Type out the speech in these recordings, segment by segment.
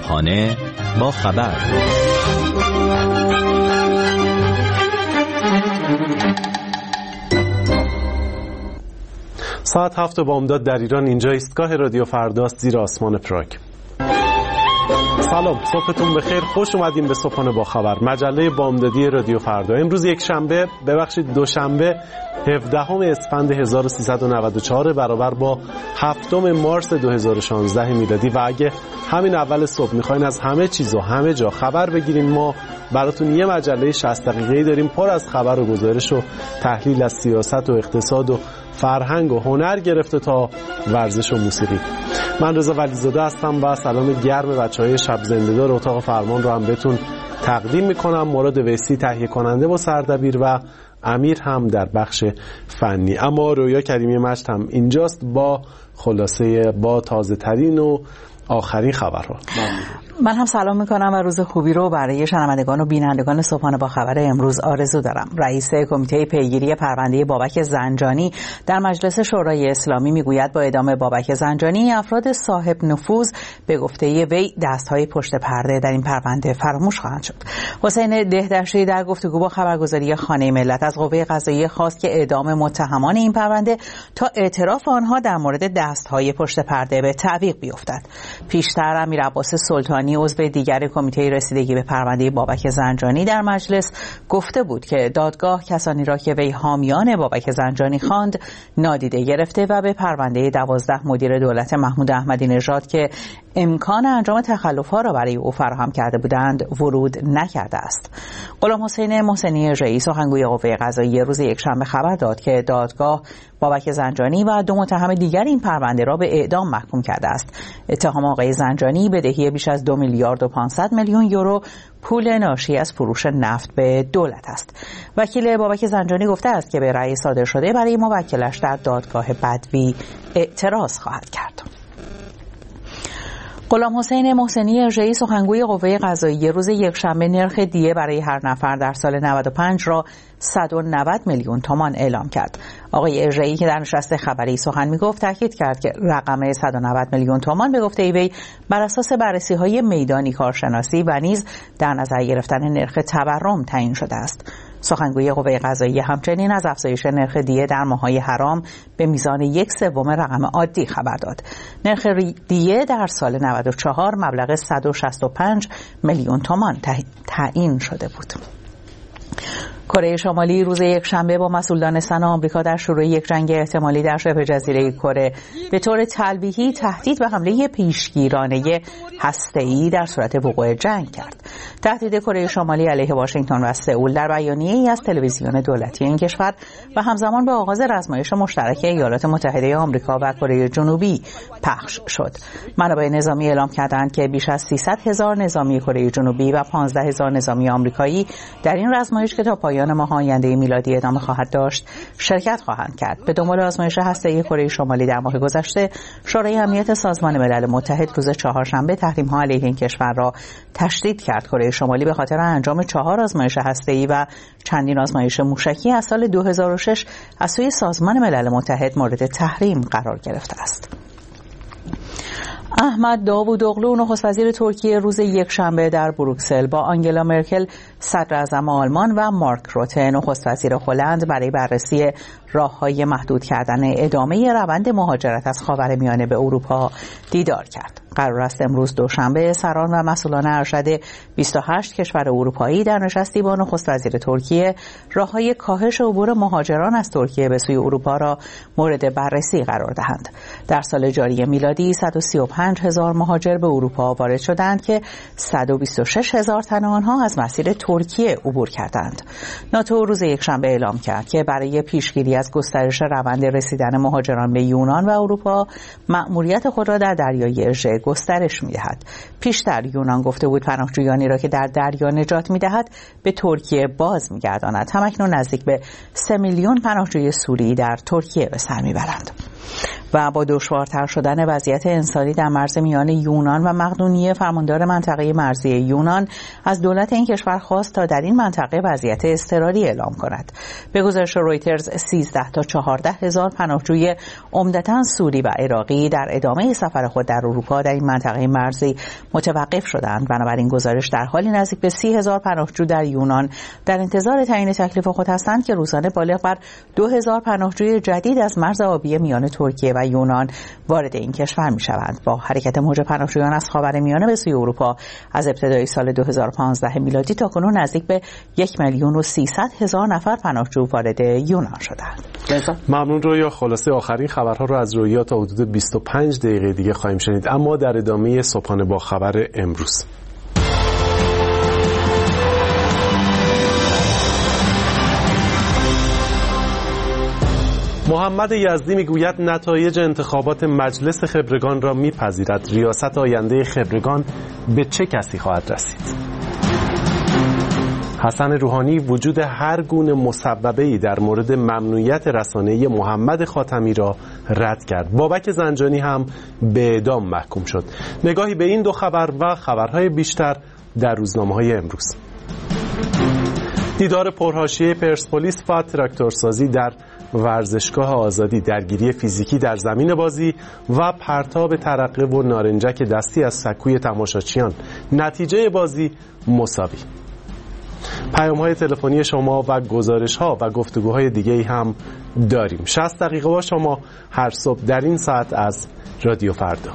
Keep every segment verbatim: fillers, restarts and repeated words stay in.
صبحانه با خبر. ساعت هفت بامداد در ایران. اینجا ایستگاه رادیو فرداست زیر آسمان پراگ. سلام، صبحتون بخیر. خوش اومدین به صبحانه با خبر، مجله بامدادی رادیو فردا. امروز یک شنبه، ببخشید دوشنبه، هفدهم اسفند هزار و سیصد و نود و چهار برابر با هفتم مارس دو هزار و شانزده میلادی. و اگه همین اول صبح میخواین از همه چیز و همه جا خبر بگیرین، ما براتون یه مجله شصت دقیقه‌ای داریم پر از خبر و گزارش و تحلیل از سیاست و اقتصاد و فرهنگ و هنر گرفته تا ورزش و موسیقی. من رضا ولیزاده هستم و سلام گرم بچهای شب زنده‌دار اتاق فرمان رو هم بهتون تقدیم میکنم. مراد ویسی تهیه کننده و سردبیر و امیر هم در بخش فنی. اما رویا کریمی مجد هم اینجاست با خلاصه با تازه ترین و آخرین خبرها. من هم سلام میکنم و روز خوبی رو برای شنوندگان و بینندگان صبحانه با خبر امروز آرزو دارم. رئیس کمیته پیگیری پرونده بابک زنجانی در مجلس شورای اسلامی میگوید با اعدام بابک زنجانی افراد صاحب نفوذ به گفته وی دستهای پشت پرده در این پرونده فراموش خواهند شد. حسین دهدشتی در گفتگو با خبرگزاری خانه ملت از قوه قضاییه خواست که اعدام متهمان این پرونده تا اعتراف آنها در مورد دستهای پشت پرده به تعویق بیفتد. پیشتر امیر عباس سلطانی عضو دیگر کمیته رسیدگی به پرونده بابک زنجانی در مجلس گفته بود که دادگاه کسانی را که وی حامیان بابک زنجانی خواند نادیده گرفته و به پرونده دوازده مدیر دولت محمود احمدی نژاد که امکان انجام تخلف‌ها را برای او فراهم کرده بودند ورود نکرده است. غلام حسین محسنی رئیس سخنگوی قوه قضاییه روز یکشنبه خبر داد که دادگاه بابک زنجانی و دو متهم دیگر این پرونده را به اعدام محکوم کرده است. اتهام آقای زنجانی بدهی بیش از دو میلیارد و پانصد میلیون یورو پول ناشی از فروش نفت به دولت است. وکیل بابک زنجانی گفته است که به رأی صادر شده برای موکلش در دادگاه بدوی اعتراض خواهد کرد. غلام حسین محسنی رئیس سخنگوی قوه قضاییه روز یکشنبه نرخ دیه برای هر نفر در سال نود و پنج را صد و نود میلیون تومان اعلام کرد. آقای اژه‌ای که در نشست خبری سخن میگفت تاکید کرد که رقم صد و نود میلیون تومان به گفته وی بر اساس بررسی‌های میدانی کارشناسی و نیز در نظر گرفتن نرخ تورم تعیین شده است. سخنگوی قوه قضاییه همچنین از افزایش نرخ دیه در ماه‌های حرام به میزان یک سوم رقم عادی خبر داد. نرخ دیه در سال نود و چهار مبلغ صد و شصت و پنج میلیون تومان تعیین شده بود. کره شمالی روز یکشنبه با مسئول دانستن آمریکا در شروع یک جنگ احتمالی در شبه جزیره کره به طور تلویحی تهدید به حمله پیشگیرانه هسته‌ای در صورت وقوع جنگ کرد. تهدید کره شمالی علیه واشنگتن و سئول در بیانیه‌ای از تلویزیون دولتی این کشور و همزمان به آغاز رزمایش مشترک ایالات متحده آمریکا و کره جنوبی پخش شد. منابع نظامی اعلام کردند که بیش از سیصد هزار نظامی کره جنوبی و پانزده هزار نظامی آمریکایی در این رزمایش که تا پایان ماه آینده میلادی ادامه خواهد داشت شرکت خواهند کرد. به دنبال آزمایش هسته‌ای کره شمالی در ماه گذشته شورای امنیت سازمان ملل متحد روز چهارشنبه تحریم‌ها علیه این کشور را تشدید کرد. کره شمالی به خاطر انجام چهار آزمایش هسته‌ای و چندین آزمایش موشکی از سال دو هزار و شش از سوی سازمان ملل متحد مورد تحریم قرار گرفته است. احمد داوودوغلو نخست وزیر ترکیه روز یکشنبه در بروکسل با آنگلا مرکل صدر اعظم آلمان و مارک روته نخست وزیر هلند برای بررسی راه‌های محدود کردن ادامه روند مهاجرت از خاورمیانه به اروپا دیدار کرد. قرار است امروز دوشنبه سران و مسئولان ارشد بیست و هشت کشور اروپایی در نشستی با نخست وزیر ترکیه راه‌های کاهش عبور مهاجران از ترکیه به سوی اروپا را مورد بررسی قرار دهند. در سال جاری میلادی صد و سی و پنج هزار مهاجر به اروپا وارد شدند که صد و بیست و شش هزار تن آنها از مسیر ترکیه عبور کردند. ناتو روز یکشنبه اعلام کرد که برای پیشگیری از گسترش روند رسیدن مهاجران به یونان و اروپا مأموریت خود را در دریای اژه گسترش می‌دهد. پیشتر یونان گفته بود پناهجویانی را که در دریا نجات می‌دهد به ترکیه باز می‌گرداند. همکنون نزدیک به سه میلیون پناهجوی سوری در ترکیه به سر می‌برند. و با دشوارتر شدن وضعیت انسانی در مرز میان یونان و مقدونیه، فرماندار منطقه مرزی یونان از دولت این کشور خواست تا در این منطقه وضعیت اضطراری اعلام کند. به گزارش رویترز سیزده تا چهارده هزار پناهجوی عمدتاً سوری و عراقی در ادامه سفر خود در اروپا در این منطقه مرزی متوقف شدند. بنابراین گزارش در حالی نزدیک به سی هزار پناهجو در یونان در انتظار تعیین تکلیف خود هستند که روزانه بالغ بر دو هزار پناهجوی جدید از مرز آبی میان ترکیه و یونان وارد این کشور می شوند. با حرکت موج پناهجویان از خاورمیانه به سوی اروپا از ابتدای سال دو هزار و پانزده میلادی تا کنون نزدیک به یک میلیون و سیصد هزار نفر پناهجو وارد یونان شدند. ممنون رویا. خلاصه آخرین خبرها رو از رویا تا حدود بیست و پنج دقیقه دیگه خواهیم شنید، اما در ادامه صبحانه با خبر امروز. محمد یزدی میگوید نتایج انتخابات مجلس خبرگان را میپذیرد. ریاست آینده خبرگان به چه کسی خواهد رسید؟ حسن روحانی وجود هر گونه مسببه‌ای در مورد ممنوعیت رسانه‌ای محمد خاتمی را رد کرد. بابک زنجانی هم به اعدام محکوم شد. نگاهی به این دو خبر و خبرهای بیشتر در روزنامه‌های امروز. دیدار پرحاشیه پرسپولیس و تراکتورسازی در ورزشگاه آزادی، درگیری فیزیکی در زمین بازی و پرتاب ترقه و نارنجک دستی از سکوی تماشاچیان. نتیجه بازی مساوی. پیام‌های تلفنی شما و گزارش‌ها و گفتگوهای دیگه‌ای هم داریم. شصت دقیقه با شما هر صبح در این ساعت از رادیو فردا.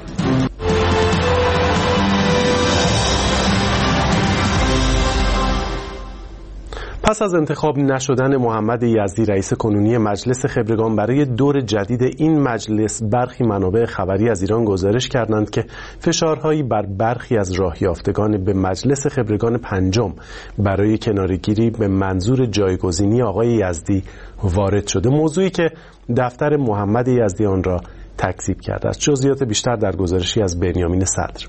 پس از انتخاب نشدن محمد یزدی رئیس کنونی مجلس خبرگان برای دور جدید این مجلس، برخی منابع خبری از ایران گزارش کردند که فشارهایی بر برخی از راه یافتگان به مجلس خبرگان پنجم برای کناره‌گیری به منظور جایگزینی آقای یزدی وارد شده، موضوعی که دفتر محمد یزدی آن را تکذیب کرده است. جزئیات بیشتر در گزارشی از بنیامین صدر.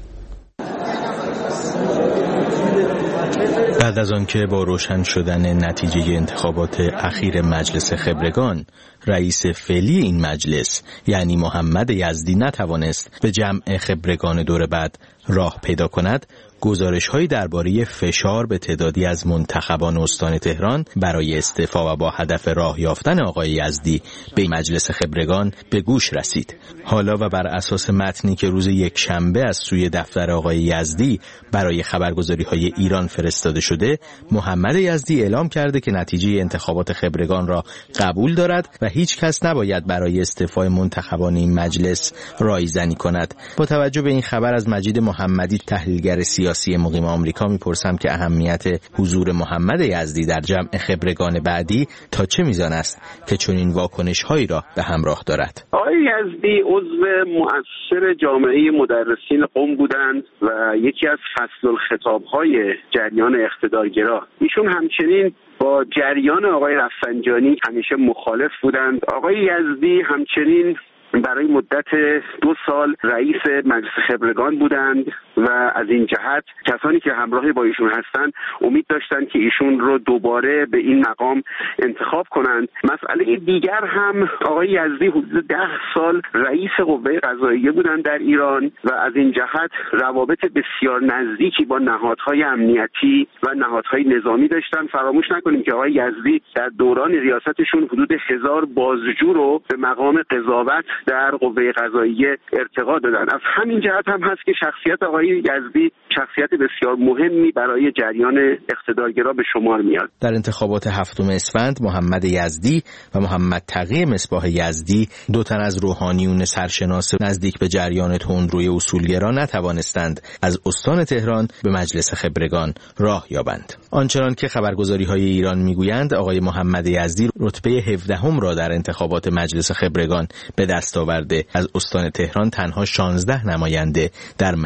بعد از آنکه با روشن شدن نتیجه انتخابات اخیر مجلس خبرگان، رئیس فعلی این مجلس یعنی محمد یزدی نتوانست به جمع خبرگان دور بعد راه پیدا کند، گزارش‌هایی درباره فشار به تعدادی از منتخبان استان تهران برای استعفا و با هدف راه یافتن آقای یزدی به مجلس خبرگان به گوش رسید. حالا و بر اساس متنی که روز یک شنبه از سوی دفتر آقای یزدی برای خبرگزاری‌های ایران فرستاده شده، محمد یزدی اعلام کرده که نتیجه انتخابات خبرگان را قبول دارد و هیچ کس نباید برای استعفای منتخبان این مجلس رایزنی کند. با توجه به این خبر از مجید محمدی، تحلیلگر سیاسی مقیم آمریکا، میپرسم که اهمیت حضور محمد یزدی در جمع خبرگان بعدی تا چه میزان است که چنین واکنش‌هایی را به همراه دارد. آقای یزدی عضو مؤثر جامعه مدرسین قم بودند و یکی از فصل الخطاب‌های جریان اقتدارگرا. ایشون همچنین با جریان آقای رفسنجانی همیشه مخالف بودند. آقای یزدی همچنین برای مدت دو سال رئیس مجلس خبرگان بودند و از این جهت کسانی که همراه با ایشون هستند امید داشتند که ایشون رو دوباره به این مقام انتخاب کنند. مسئله دیگر هم آقای یزدی حدود ده سال رئیس قوه قضاییه بودند در ایران و از این جهت روابط بسیار نزدیکی با نهادهای امنیتی و نهادهای نظامی داشتند. فراموش نکنیم که آقای یزدی در دوران ریاستشون حدود هزار بازجو رو به مقام قضاوت در قوه قضاییه ارتقا دادن. از همین جهت هم هست که شخصیت آقای یزدی شخصیت بسیار مهمی برای جریان اقتدارگرا به شمار میاد. در انتخابات هفتم اسفند، محمد یزدی و محمد تقی مصباح یزدی، دو تن از روحانیون سرشناس نزدیک به جریان تندروی اصولگرا، نتوانستند از استان تهران به مجلس خبرگان راه یابند. آنچنان که خبرگزاری‌های ایران میگویند، آقای محمد یزدی رتبه هفدهم را در انتخابات مجلس خبرگان به دست آورده. از استان تهران تنها شانزده نماینده در مجلس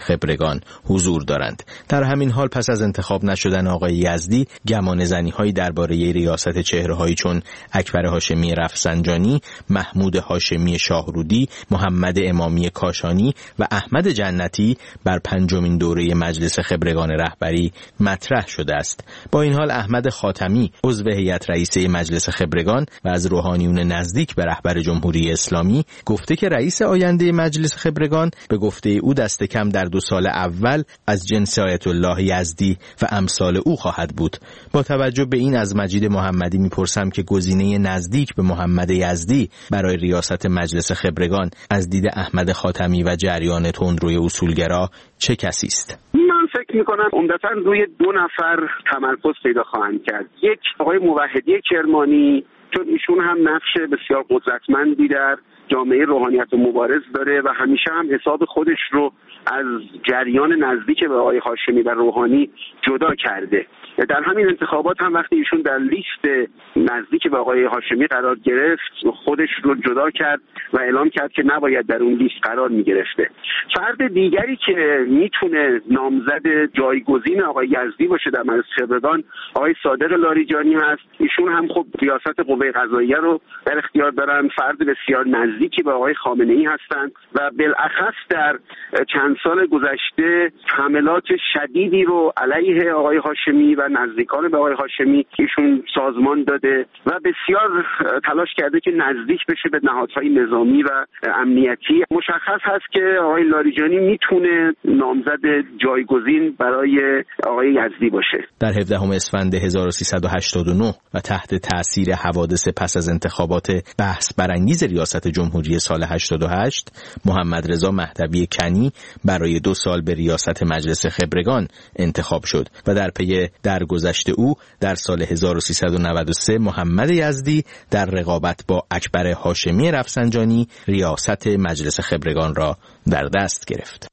خبرگان حضور دارند. در همین حال پس از انتخاب نشدن آقای یزدی، گمان زنی‌هایی درباره ریاست چهره‌هایی چون اکبر هاشمی رفسنجانی، محمود هاشمی شاهرودی، محمد امامی کاشانی و احمد جنتی بر پنجمین دوره مجلس خبرگان رهبری مطرح شده است. با این حال احمد خاتمی عضو هیئت رئیسه مجلس خبرگان و از روحانیون نزدیک به رهبر جمهوری اسلامی گفته که رئیس آینده مجلس خبرگان به گفته او دست کم در دو سال اول از جنس آیت الله یزدی و امثال او خواهد بود. با توجه به این از مجید محمدی میپرسم که گزینه نزدیک به محمد یزدی برای ریاست مجلس خبرگان از دید احمد خاتمی و جریان تندروی اصولگرا چه کسی است؟ من فکر میکنم عمدتاً روی دو نفر تمرکز پیدا خواهند کرد. یک آقای موحدی کرمانی، چون ایشون هم نقش بسیار قدرتمندی در جامعه روحانیت و مبارز داره و همیشه هم حساب خودش رو از جریان نزدیک به آقای هاشمی و روحانی جدا کرده. در همین انتخابات هم وقتی ایشون در لیست نزدیک به آقای هاشمی قرار گرفت، خودش رو جدا کرد و اعلام کرد که نباید در اون لیست قرار می گرفته. فرد دیگری که میتونه نامزد جایگزین آقای یزدی باشه در مجلس خبرگان آقای صادق لاریجانی هست. ایشون هم خب ریاست قوه قضاییه رو در اختیار دارن، فرد بسیار نزدیکی به آقای خامنه‌ای هستند و بالاخص در چند سال گذشته حملات شدیدی رو علیه آقای هاشمی و نزدیکان به آقای هاشمی ایشون سازمان داده و بسیار تلاش کرده که نزدیک بشه به نهادهای نظامی و امنیتی. مشخص هست که آقای لاریجانی میتونه نامزد جایگزین برای آقای یزدی باشه. در هفدهم اسفند هزار و سیصد و هشتاد و نه و تحت تأثیر حوادث پس از انتخابات بحث برانگیز ریاست جمهوری سال هشتاد و هشت، محمد رضا مهدوی کنی برای دو سال به ریاست مجلس خبرگان انتخاب شد و در پی درگذشت او در سال هزار و سیصد و نود و سه محمد یزدی در رقابت با اکبر هاشمی رفسنجانی ریاست مجلس خبرگان را در دست گرفت.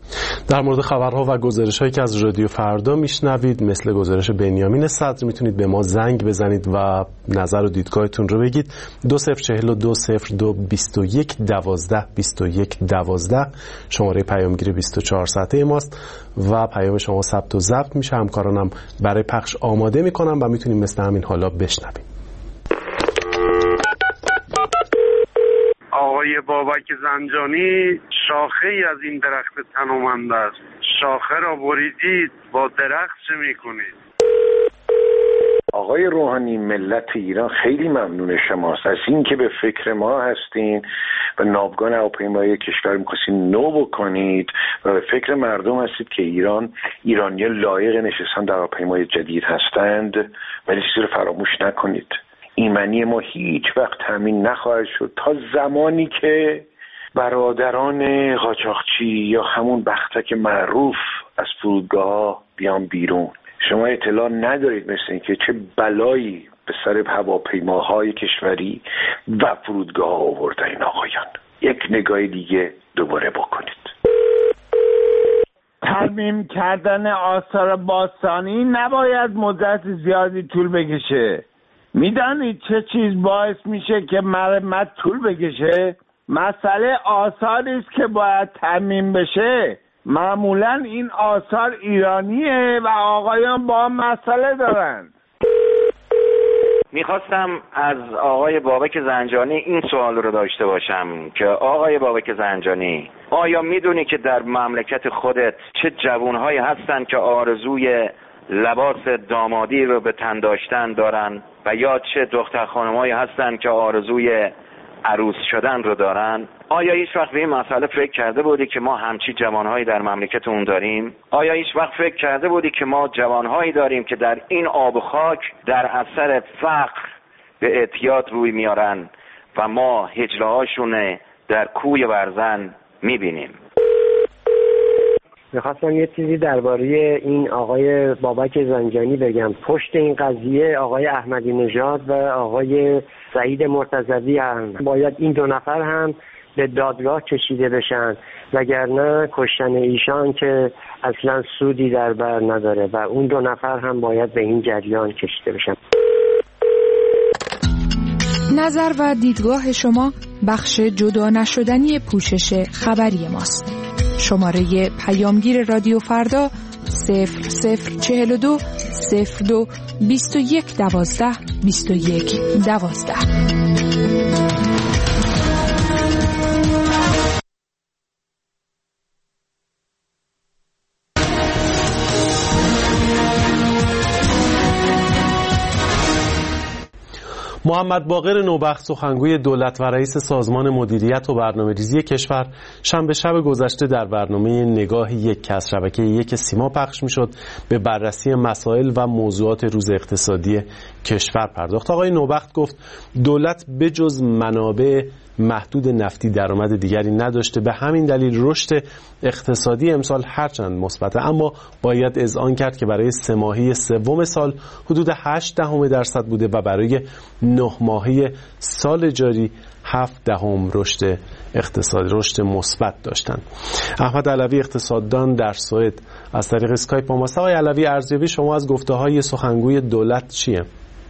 در مورد خبرها و گزارش‌هایی که از رادیو فردا میشنوید مثل گزارش بنیامین صدر میتونید به ما زنگ بزنید و نظر و دیدگاهتون رو بگید. دو صفر چهل و دو صفر دو بیست و یک دوازده بیست و یک دوازده شماره پیامگیر بیست و چهار ساعته ماست و پیام شما ثبت و ضبط میشه. همکارانم برای پخش آماده میکنم و میتونیم مثل همین حالا بشنویم. آقای بابک زنجانی شاخه ای از این درخت تنومند است. شاخه را بریدید، با درخت چه میکنید؟ آقای روحانی، ملت ایران خیلی ممنون شماست از این که به فکر ما هستین و ناوگان هواپیمایی کشور می‌خواستین نو بکنید و به فکر مردم هستید که ایران ایرانی لایق نشستن در هواپیمای جدید هستند، ولی چیزی رو فراموش نکنید. ایمنی ما هیچ وقت تامین نخواهد شد تا زمانی که برادران قاچاقچی یا همون بختک معروف از فرودگاه بیان بیرون. شما اطلاع ندارید مثل این که چه بلایی به سر هواپیماهای کشوری و فرودگاه آورده این آقایان. یک نگاه دیگه دوباره بکنید. ترمیم کردن آثار باستانی نباید مدت زیادی طول بکشه. میدانید چه چیز باعث میشه که مرمت طول بکشه؟ مسئله آثاری است که باید ترمیم بشه. معمولا این آثار ایرانیه و آقایان با مسئله دارند. میخواستم از آقای بابک زنجانی این سوال رو داشته باشم که آقای بابک زنجانی، آیا میدونی که در مملکت خودت چه جوانهایی هستن که آرزوی لباس دامادی رو به تن داشتن دارن و یا چه دختر خانمایی هستن که آرزوی عروس شدن رو دارن؟ آیا هیچ وقت به این مسئله فکر کرده بودی که ما همچی جوانهایی در مملکتمون داریم؟ آیا هیچ وقت فکر کرده بودی که ما جوانهایی داریم که در این آب و خاک در اثر فقر به اعتیاد روی میارن و ما هجرهاشون در کوی برزن میبینیم؟ میخواستم یه چیزی درباره این آقای بابک زنجانی بگم. پشت این قضیه آقای احمدی نژاد و آقای سعید مرتضوی هم. باید این دو نفر هم به دادگاه کشیده بشن، وگرنه کشتن ایشان که اصلا سودی در بر نداره و اون دو نفر هم باید به این جریان کشیده بشن. نظر و دیدگاه شما بخش جدا نشدنی پوشش خبری ماست. شماره پیامگیر رادیو فردا صفر صفر چهل و دو صفر دو بیست و یک دوازده بیست و یک دوازده. محمد باقر نوبخت سخنگوی دولت و رئیس سازمان مدیریت و برنامه‌ریزی کشور شنبه شب گذشته در برنامه نگاه یک که از شبکه یک سیما پخش می‌شد به بررسی مسائل و موضوعات روز اقتصادی کشور پرداخت. آقای نوبخت گفت دولت بجز منابع محدود نفتی درآمد دیگری نداشته، به همین دلیل رشد اقتصادی امسال هرچند مثبته اما باید اذعان کرد که برای سه ماهی سوم سال حدود هشت دهم درصد بوده و برای نه ماهی سال جاری هفت دهم رشد اقتصادی رشد مثبت داشتند. احمد علوی اقتصاددان در سوئد از طریق اسکایپ با ماست. آقای علوی، ارزیابی شما از گفته‌های سخنگوی دولت چیه؟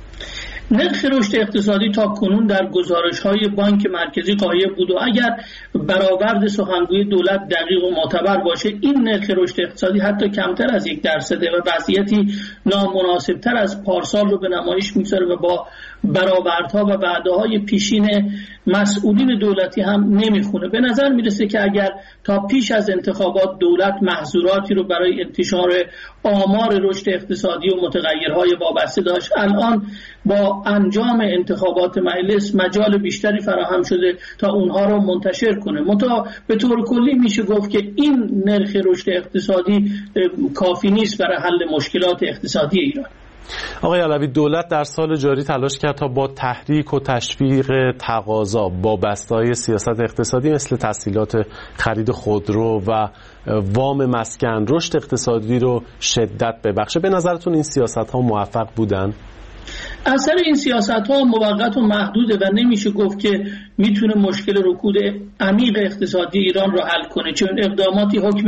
نرخ رشد اقتصادی تا کنون در گزارش‌های بانک مرکزی غایب بود و اگر برآورد سخنگوی دولت دقیق و معتبر باشه این نرخ رشد اقتصادی حتی کمتر از یک درصده و وضعیتی نامناسبتر از پارسال رو به نمایش می‌گذاره و با برآوردها و وعده‌های پیشین مسئولین دولتی هم نمیخونه. به نظر میرسه که اگر تا پیش از انتخابات دولت محظوراتی رو برای انتشار آمار رشد اقتصادی و متغیرهای وابسته داشت، الان با انجام انتخابات مجلس مجال بیشتری فراهم شده تا اونها رو منتشر کنه. منتها به طور کلی میشه گفت که این نرخ رشد اقتصادی کافی نیست برای حل مشکلات اقتصادی ایران. آقای علوی، دولت در سال جاری تلاش کرد تا با تحریک و تشویق تقاضا با بسته‌های سیاست اقتصادی مثل تسهیلات خرید خودرو و وام مسکن رشد اقتصادی رو شدت ببخشه. به نظرتون این سیاست‌ها موفق بودن؟ اثر این سیاست‌ها موقت و محدوده و نمیشه گفت که میتونه مشکل رکود عمیق اقتصادی ایران رو حل کنه، چون اقداماتی حکم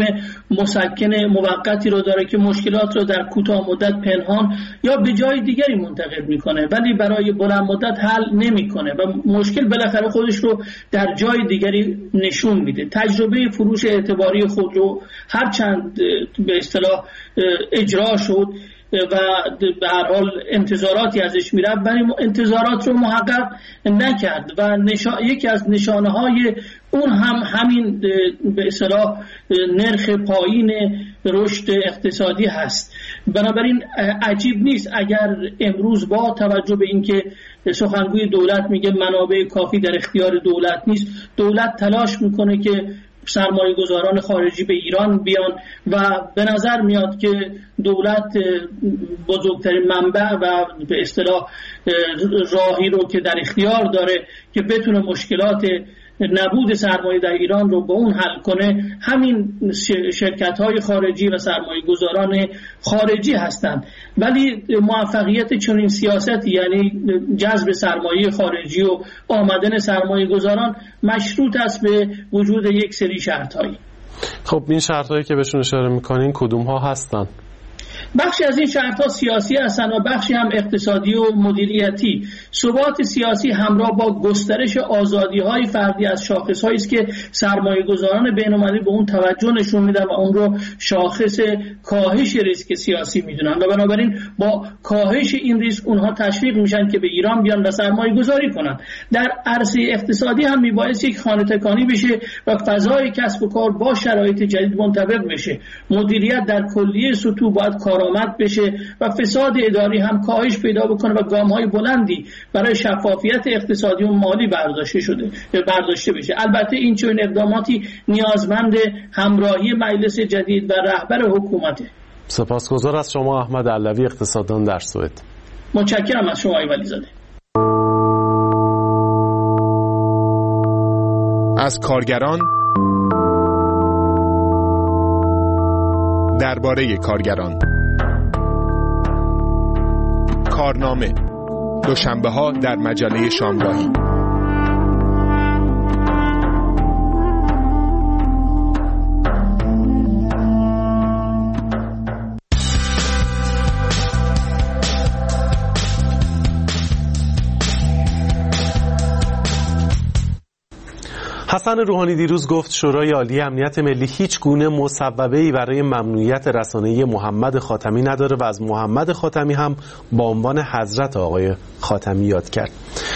مسکن موقتی رو داره که مشکلات رو در کوتاه مدت پنهان یا به جای دیگری منتقل میکنه ولی برای بلند مدت حل نمیکنه و مشکل بالاخره خودش رو در جای دیگری نشون میده. تجربه فروش اعتباری خودرو هرچند به اصطلاح اجرا شد و به هر حال انتظاراتی ازش میره ولی انتظارات رو محقق نکرد و نشا... یکی از نشانه های اون هم همین به اصطلاح نرخ پایین رشد اقتصادی هست. بنابراین عجیب نیست اگر امروز با توجه به اینکه سخنگوی دولت میگه منابع کافی در اختیار دولت نیست، دولت تلاش میکنه که سرمایه گذاران خارجی به ایران بیان و به نظر میاد که دولت بزرگترین منبع و به اصطلاح راهی رو که در اختیار داره که بتونه مشکلات نبود سرمایه در ایران رو با اون حل کنه همین شرکت‌های خارجی و سرمایه گذاران خارجی هستند. ولی موفقیت چنین سیاستی یعنی جذب سرمایه خارجی و آمدن سرمایه گذاران مشروط است به وجود یک سری شرط‌هایی. خب این شرط‌هایی که بهشون اشاره می‌کنین کدوم ها هستن؟ بخشی از این شرط‌ها سیاسی هستند و بخشی هم اقتصادی و مدیریتی. ثبات سیاسی همراه با گسترش آزادی‌های فردی از شاخص‌هایی است که سرمایه‌گذاران بین‌المللی به اون توجه نشون میدن و اون رو شاخص کاهش ریسک سیاسی میدونن و بنابراین با کاهش این ریسک اونها تشویق میشن که به ایران بیان و سرمایه‌گذاری کنن. در عرصه اقتصادی هم میبایست یک خانه تکانی بشه و فضای کسب و کار با شرایط جدید منطبق بشه. مدیریت در کلیه سطوح باید کارآمد بشه و فساد اداری هم کاهش پیدا بکنه و گام‌های بلندی برای شفافیت اقتصادی و مالی برداشته شده برداشته بشه. البته این چنین اقداماتی نیازمند همراهی مجلس جدید و رهبر حکومته. سپاسگزار از شما احمد علوی اقتصاددان در سوئد. متشکرم از شما ولیزاده. از کارگران درباره کارگران کارنامه دوشنبه ها در مجله شامگاهی. حسن روحانی دیروز گفت شورای عالی امنیت ملی هیچ گونه مصوبه‌ای برای ممنوعیت رسانه‌ای محمد خاتمی نداره و از محمد خاتمی هم با عنوان حضرت آقای خاتمی یاد کرد.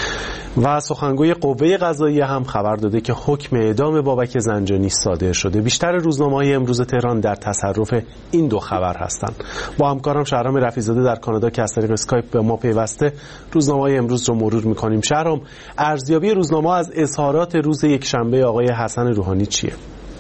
و سخنگوی قوه قضاییه هم خبر داده که حکم اعدام بابک زنجانی صادر شده. بیشتر روزنامه‌های امروز تهران در تصرف این دو خبر هستند. با همکارم شهرام رفیع‌زاده در کانادا که از طریق اسکایپ به ما پیوسته روزنامه‌های امروز رو مرور می‌کنیم. شهرام، ارزیابی روزنامه از اظهارات روز یکشنبه آقای حسن روحانی چیه؟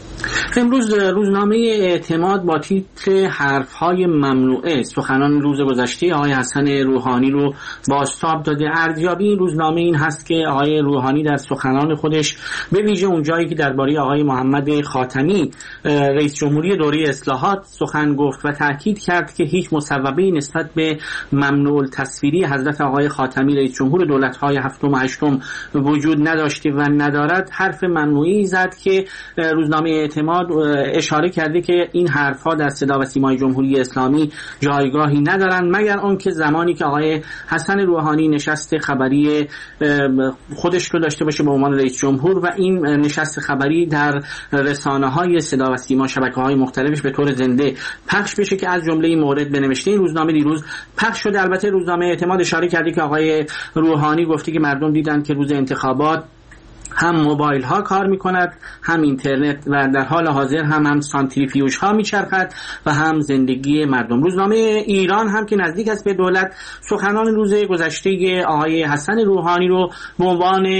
امروز روزنامه اعتماد با تیتر حرف‌های ممنوعه سخنان روز گذشته آقای حسن روحانی رو بازتاب داده. ارزیابی این روزنامه این هست که آقای روحانی در سخنان خودش به ویژه اون جایی که درباره آقای محمد خاتمی رئیس جمهوری دوره اصلاحات سخن گفت و تاکید کرد که هیچ مصوبه‌ای نسبت به ممنوع التصویری حضرت آقای خاتمی رئیس جمهور دولت‌های هفتم و هشتم وجود نداشته و ندارد، حرف ممنوعی زد که روزنامه اعتماد اشاره کرده که این حرفها در صدا و سیمای جمهوری اسلامی جایگاهی ندارند مگر آنکه زمانی که آقای حسن روحانی نشست خبری خودش رو داشته باشه به عنوان رئیس جمهور و این نشست خبری در رسانه‌های صدا و سیما شبکه‌های مختلفش به طور زنده پخش بشه که از جمله این مورد بنوشته این روزنامه دیروز پخش شده. البته روزنامه اعتماد اشاره کرده که آقای روحانی گفته که مردم دیدن که روز انتخابات هم موبایل ها کار می کند، هم اینترنت و در حال حاضر هم هم سانتریفیوژ ها می چرخد و هم زندگی مردم. روزنامه ایران هم که نزدیک است به دولت سخنان روز گذشته آقای حسن روحانی رو به عنوان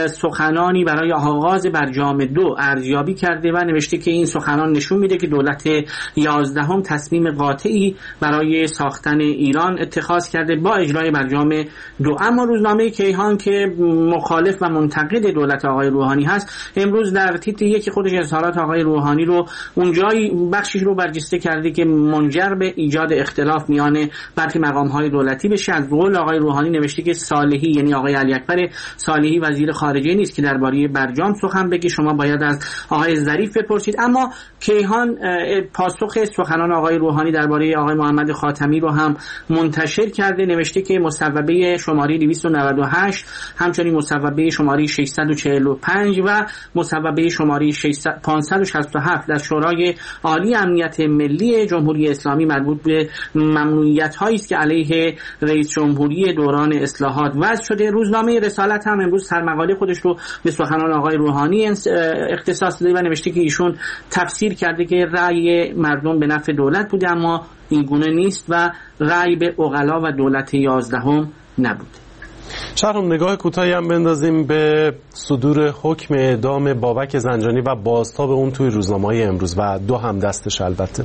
سخنانی برای آغاز برجام دو ارزیابی کرده و نوشته که این سخنان نشون میده که دولت یازدهم تصمیم قاطعی برای ساختن ایران اتخاذ کرده با اجرای برجام دو. اما روزنامه کیهان که مخالف و منتقد دولت آقای روحانی هست امروز در تیتر یکی خودش اظهارات آقای روحانی رو اونجایی بخشش رو برجسته کرده که منجر به ایجاد اختلاف میان برخی مقام‌های دولتی بشه. از قول آقای روحانی نوشته که صالحی یعنی آقای علی اکبر صالحی وزیر خارجه نیست که درباره برجام سخن بگه، شما باید از آقای ظریف بپرسید. اما کیهان پاسخ سخنان آقای روحانی درباره آقای محمد خاتمی رو هم منتشر کرده، نوشته که مصوبه شماره دویست و نود و هشت همچنین مصوبه شماره ششصد و چهل و پنج و مصوبه شماره پانصد و شصت و هفت در شورای عالی امنیت ملی جمهوری اسلامی مربوط به ممنوعیت‌هایی است که علیه رئیس جمهوری دوران اصلاحات وضع شده. روزنامه رسالت هم امروز سرمقاله خودش رو به سخنان آقای روحانی اختصاص داده و نوشته که ایشون تفسیر کرده که رأی مردم به نفع دولت بوده اما این گونه نیست و رأی به عقلا و دولت یازدهم نبود. شهرام، نگاه کوتاهی هم بندازیم به صدور حکم اعدام بابک زنجانی و بازتاب اون توی روزنامه‌های امروز و دو هم دستش. البته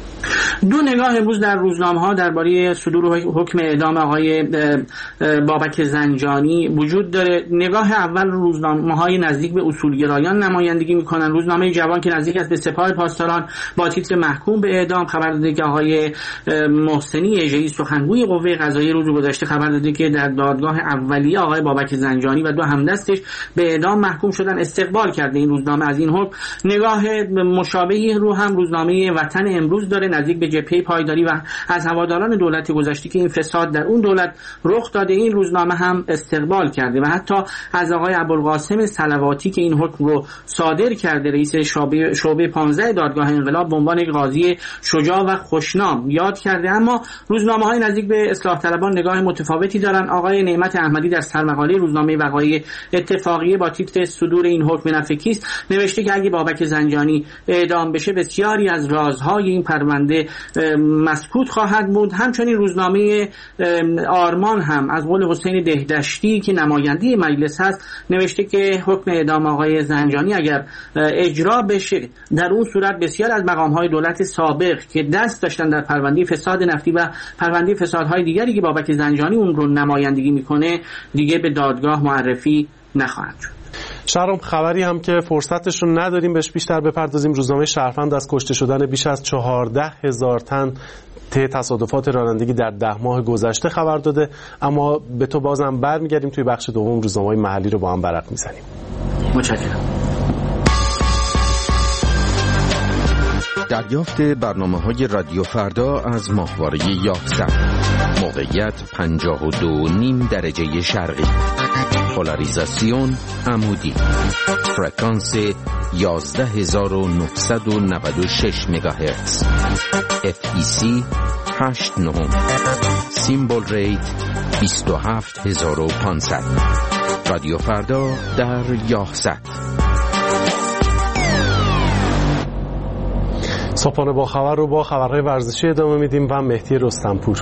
دو نگاه امروز در روزنامه‌ها درباره صدور حکم اعدام آقای بابک زنجانی وجود داره. نگاه اول روزنامه‌های نزدیک به اصولگرایان نمایندگی می‌کنن. روزنامه جوان که نزدیک است به سپاه پاسداران با تیتر محکوم به اعدام خبر داده که آقای محسنی اژه‌ای سخنگوی قوه قضاییه روز گذشته خبر داده که در دادگاه اولیه آقای بابک زنجانی و دو همدستش به اعدام محکوم شدن. استقبال کرده این روزنامه از این حکم. نگاه مشابهی رو هم روزنامه وطن امروز داره نزدیک به جبهه پایداری و از هواداران دولت گذشته که این فساد در اون دولت رخ داده این روزنامه هم استقبال کرده و حتی از آقای ابوالقاسم صلواتی که این حکم رو صادر کرده رئیس شعبه شعبه پانزده دادگاه انقلاب به عنوان قاضی شجاع و خوشنام یاد کرده. اما روزنامه‌های نزدیک به اصلاح طلبان نگاه متفاوتی دارن. آقای نعمت احمدی در سرمقاله روزنامه وقایع اتفاقیه با تیتر صدور این حکم نفکیست نوشته که اگه بابک زنجانی اعدام بشه بسیاری از رازهای این پرونده مسکوت خواهد بود. همچنین روزنامه آرمان هم از قول حسین دهدشتی که نماینده مجلس هست نوشته که حکم اعدام آقای زنجانی اگر اجرا بشه در اون صورت بسیار از مقام‌های دولت سابق که دست داشتن در پرونده فساد نفتی و پرونده فسادهای دیگری که بابک زنجانی اون رو نمایندگی میکنه دیگه به دادگاه معرفی نخواهد شد. شهرام، خبری هم که فرصتش رو نداریم بهش بیشتر بپردازیم. روزنامه شهروند از کشته شدن بیش از چهارده هزار تن طی تصادفات رانندگی در ده ماه گذشته خبر داده. اما به تو بازم برمیگردیم توی بخش دوم روزنامه‌های محلی رو با هم برق میزنیم. متشکرم. دریافت برنامه‌های رادیو فردا از ماهواره یازده. موقعیت پنجاه و دو و نیم درجه شرقی. پولاریزاسیون عمودی، فرکانس یازده هزار و نهصد و نود و شش مگاهرتز، اف ای سی هشت نه، سیمبل ریت بیست و هفت هزار و پانصد. رادیو فردا در یاهصد. صبحانه با خبر رو با خبرهای ورزشی ادامه میدیم و مهدی رستمپور.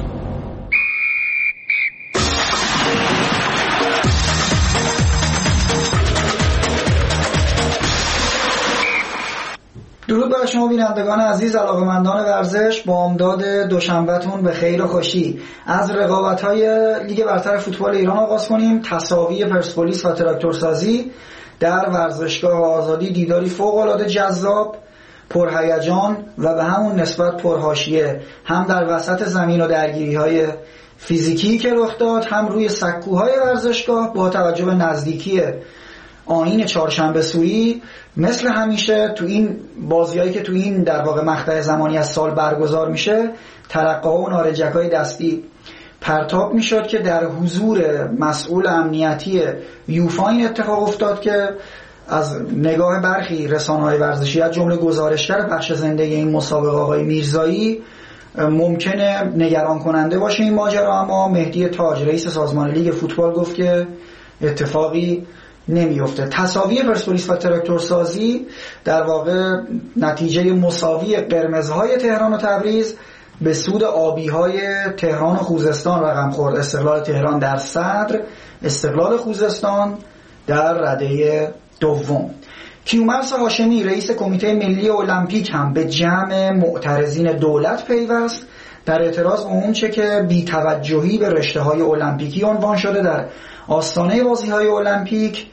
درود بر شما بینندگان عزیز، علاقه‌مندان ورزش. بامداد دوشنبهتون به خیر و خوشی. از رقابت‌های لیگ برتر فوتبال ایران آغاز کنیم. تساوی پرسپولیس و تراکتورسازی در ورزشگاه آزادی دیداری فوق‌العاده جذاب، پرهیجان و به همون نسبت پرحاشیه، هم در وسط زمین و درگیری‌های فیزیکی که رخ داد، هم روی سکوهای ورزشگاه با توجه به نزدیکی آیین چهارشنبه سوری. مثل همیشه تو این بازیایی که تو این در واقع مقطع زمانی از سال برگزار میشه، ترقه‌ها و نارنجک‌های دستی پرتاب میشد که در حضور مسئول امنیتی یوفا این اتفاق افتاد که از نگاه برخی رسانه‌های ورزشی از جمله گزارشگر بخش زنده این مسابقه آقای میرزایی ممکنه نگران کننده باشه این ماجرا، اما مهدی تاج رئیس سازمان لیگ فوتبال گفت که اتفاقی نمیفته. تساوی پرسپولیس و تراکتورسازی در واقع نتیجه مساوی قرمزهای تهران و تبریز به سود آبیهای تهران و خوزستان رقم خورد. استقلال تهران در صدر، استقلال خوزستان در رده دوم. کیومرث هاشمی رئیس کمیته ملی المپیک هم به جمع معترضین دولت پیوست در اعتراض به اون چه که بی‌توجهی به رشته‌های المپیکی عنوان شده در آستانه بازی‌های المپیک.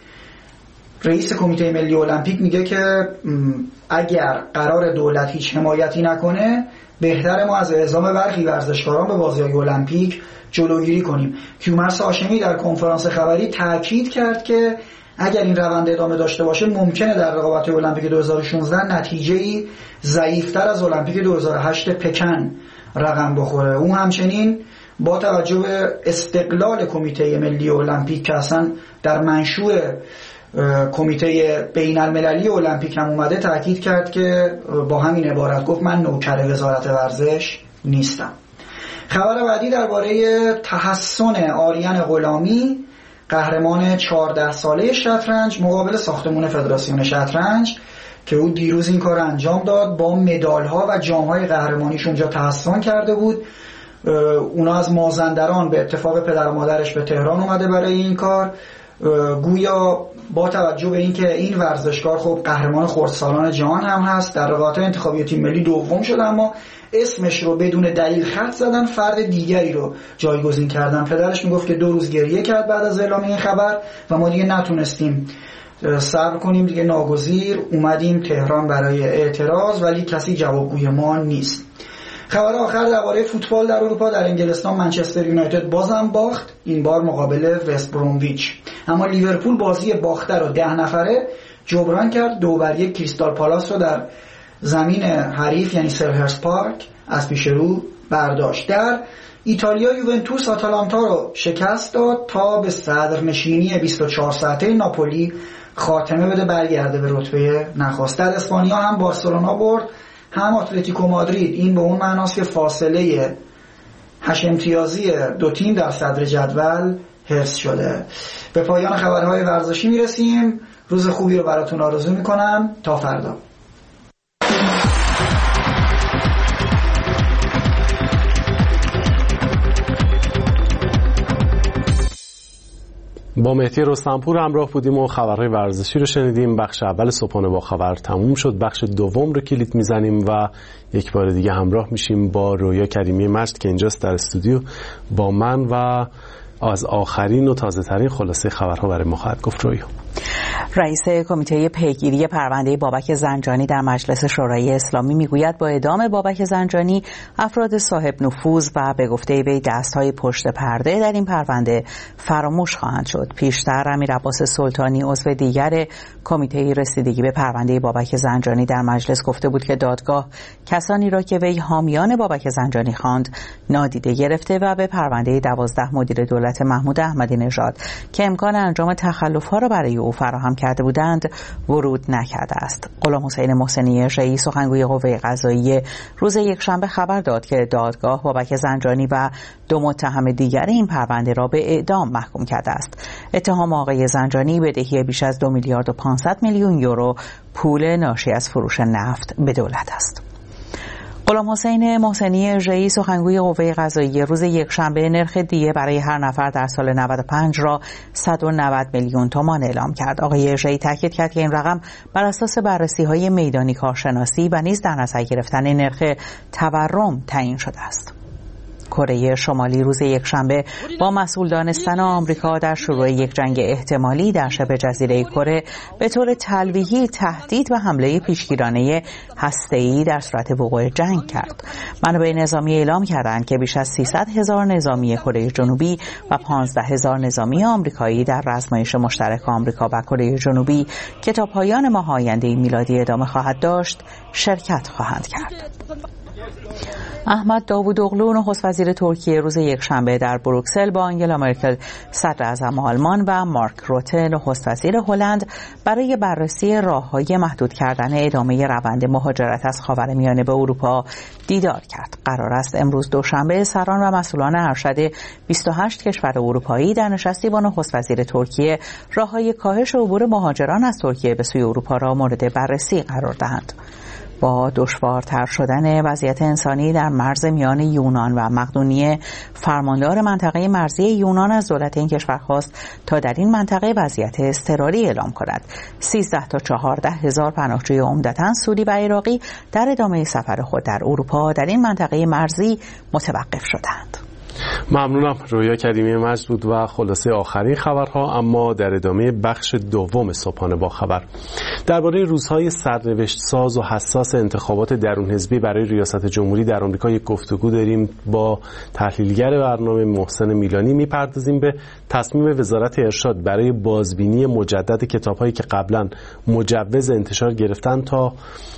رئیس کمیته ملی المپیک میگه که اگر قرار دولت هیچ حمایتی نکنه، بهتره ما از اعزام برخی ورزشکاران به بازی‌های المپیک جلوگیری کنیم. کیومرث هاشمی در کنفرانس خبری تاکید کرد که اگر این روند ادامه داشته باشه، ممکنه در رقابت المپیک دو هزار و شانزده نتیجه‌ای ضعیف‌تر از المپیک دو هزار و هشت پکن رقم بخوره. اون همچنین با توجه به استقلال کمیته ملی المپیک که اصلا در منشور کمیته بین المللی المپیک هم اومده، تاکید کرد که با همین عبارت گفت من نوکر وزارت ورزش نیستم. خبر بعدی درباره تحسن آریان غلامی، قهرمان چهارده ساله شطرنج مقابل ساختمون فدراسیون شطرنج که او دیروز این کار انجام داد. با مدال‌ها و جام‌های قهرمانیش اونجا تحسن کرده بود. اونا از مازندران به اتفاق پدر و مادرش به تهران اومده برای این کار. گویا با توجه به اینکه این ورزشکار خب قهرمان خردسالان جهان هم هست، در رقابت انتخابی تیم ملی دوم شد، اما اسمش رو بدون دلیل خط زدن، فرد دیگری رو جایگزین کردن. پدرش میگفت که دو روز گریه کرد بعد از اعلام این خبر و ما دیگه نتونستیم صبر کنیم، دیگه ناگزیر اومدیم تهران برای اعتراض، ولی کسی جوابگوی ما نیست. خبر آخر درباره فوتبال در اروپا. در انگلستان منچستر یونایتد بازم باخت، این بار مقابل وست برومویچ، اما لیورپول بازی باخته رو ده نفره جبران کرد. دو بر یک کریستال پالاس رو در زمین حریف یعنی سلهرست پارک از پیش رو برداشت. در ایتالیا یوونتوس آتالانتا رو شکست داد تا به صدرنشینی بیست و چهار ساعته ناپولی خاتمه بده، برگرده به رتبه نخست. در اسپانیا هم بارسلونا برد هم اتلتیکو مادرید. این به اون معناست که فاصله هشت امتیازی دو تیم در صدر جدول حفظ شده. به پایان خبرهای ورزشی میرسیم. روز خوبی رو براتون آرزو میکنم. تا فردا. با مهدی رستمپور همراه بودیم و خبرهای ورزشی رو شنیدیم. بخش اول صبحانه با خبر تموم شد. بخش دوم رو کلید میزنیم و یک بار دیگه همراه میشیم با رویا کریمی مجد که اینجاست در استودیو با من و از آخرین و تازه ترین خلاصه خبرها برای ما خواهد گفت. رویا. رئیس کمیته پیگیری پرونده بابک زنجانی در مجلس شورای اسلامی میگوید با اعدام بابک زنجانی افراد صاحب نفوذ و به گفته وی دست‌های پشت پرده در این پرونده فراموش خواهند شد. پیشتر امیر عباس سلطانی عضو دیگر کمیته رسیدگی به پرونده بابک زنجانی در مجلس گفته بود که دادگاه کسانی را که وی حامیان بابک زنجانی خواند نادیده گرفته و به پرونده دوازده مدیر دولت دولت محمود احمدی نژاد که امکان انجام تخلف‌ها را برای او فراهم کرده بودند ورود نکرده است. غلام حسین محسنی رئیس سخنگوی قوه قضاییه روز یکشنبه خبر داد که دادگاه بابک زنجانی و دو متهم دیگر این پرونده را به اعدام محکوم کرده است. اتهام آقای زنجانی بدهی بیش از دو میلیارد و پانصد میلیون یورو پول ناشی از فروش نفت به دولت است. غلام حسین محسنی رئیس سخنگوی قوه قضاییه روز یکشنبه نرخ دیه برای هر نفر در سال نود و پنج را صد و نود میلیون تومان اعلام کرد. آقای رئیس تاکید کرد که این رقم بر اساس بررسی‌های میدانی کارشناسی و نیز در نظر گرفتن نرخ تورم تعیین شده است. کره شمالی روز یکشنبه با مسئول دانستن آمریکا در شروع یک جنگ احتمالی در شبه جزیره کره به طور تلویحی تهدید و حمله پیشگیرانه هسته‌ای در صورت وقوع جنگ کرد. منابع نظامی اعلام کردند که بیش از سیصد هزار نظامی کره جنوبی و پانزده هزار نظامی آمریکایی در رزمایش مشترک آمریکا و کره جنوبی که تا پایان ماه آینده میلادی ادامه خواهد داشت شرکت خواهند کرد. احمد داوودوغلو نخست وزیر ترکیه روز یکشنبه در بروکسل با آنگلا مرکل صدر اعظم آلمان و مارک روته نخست وزیر هلند برای بررسی راه‌های محدود کردن ادامه روند مهاجرت از خاورمیانه به اروپا دیدار کرد. قرار است امروز دوشنبه سران و مسئولان ارشد بیست و هشت کشور اروپایی در نشستی با نخست وزیر ترکیه راه‌های کاهش عبور مهاجران از ترکیه به سوی اروپا را مورد بررسی قرار دهند. با دشوارتر شدن وضعیت انسانی در مرز میان یونان و مقدونیه، فرماندار منطقه مرزی یونان از دولت این کشور خواست تا در این منطقه وضعیت اضطراری اعلام کند. سیزده تا چهارده هزار پناهجوی عمدتاً سوری و عراقی در ادامه سفر خود در اروپا در این منطقه مرزی متوقف شدند. ممنونم. رویا کریمی مجد بود و خلاصه آخرین خبرها. اما در ادامه بخش دوم صبحانه با خبر درباره روزهای سرنوشت ساز و حساس انتخابات درون حزبی برای ریاست جمهوری در آمریکا یک گفتگو داریم با تحلیلگر برنامه محسن میلانی. میپردازیم به تصمیم وزارت ارشاد برای بازبینی مجدد کتاب‌هایی که قبلا مجوز انتشار گرفتن تا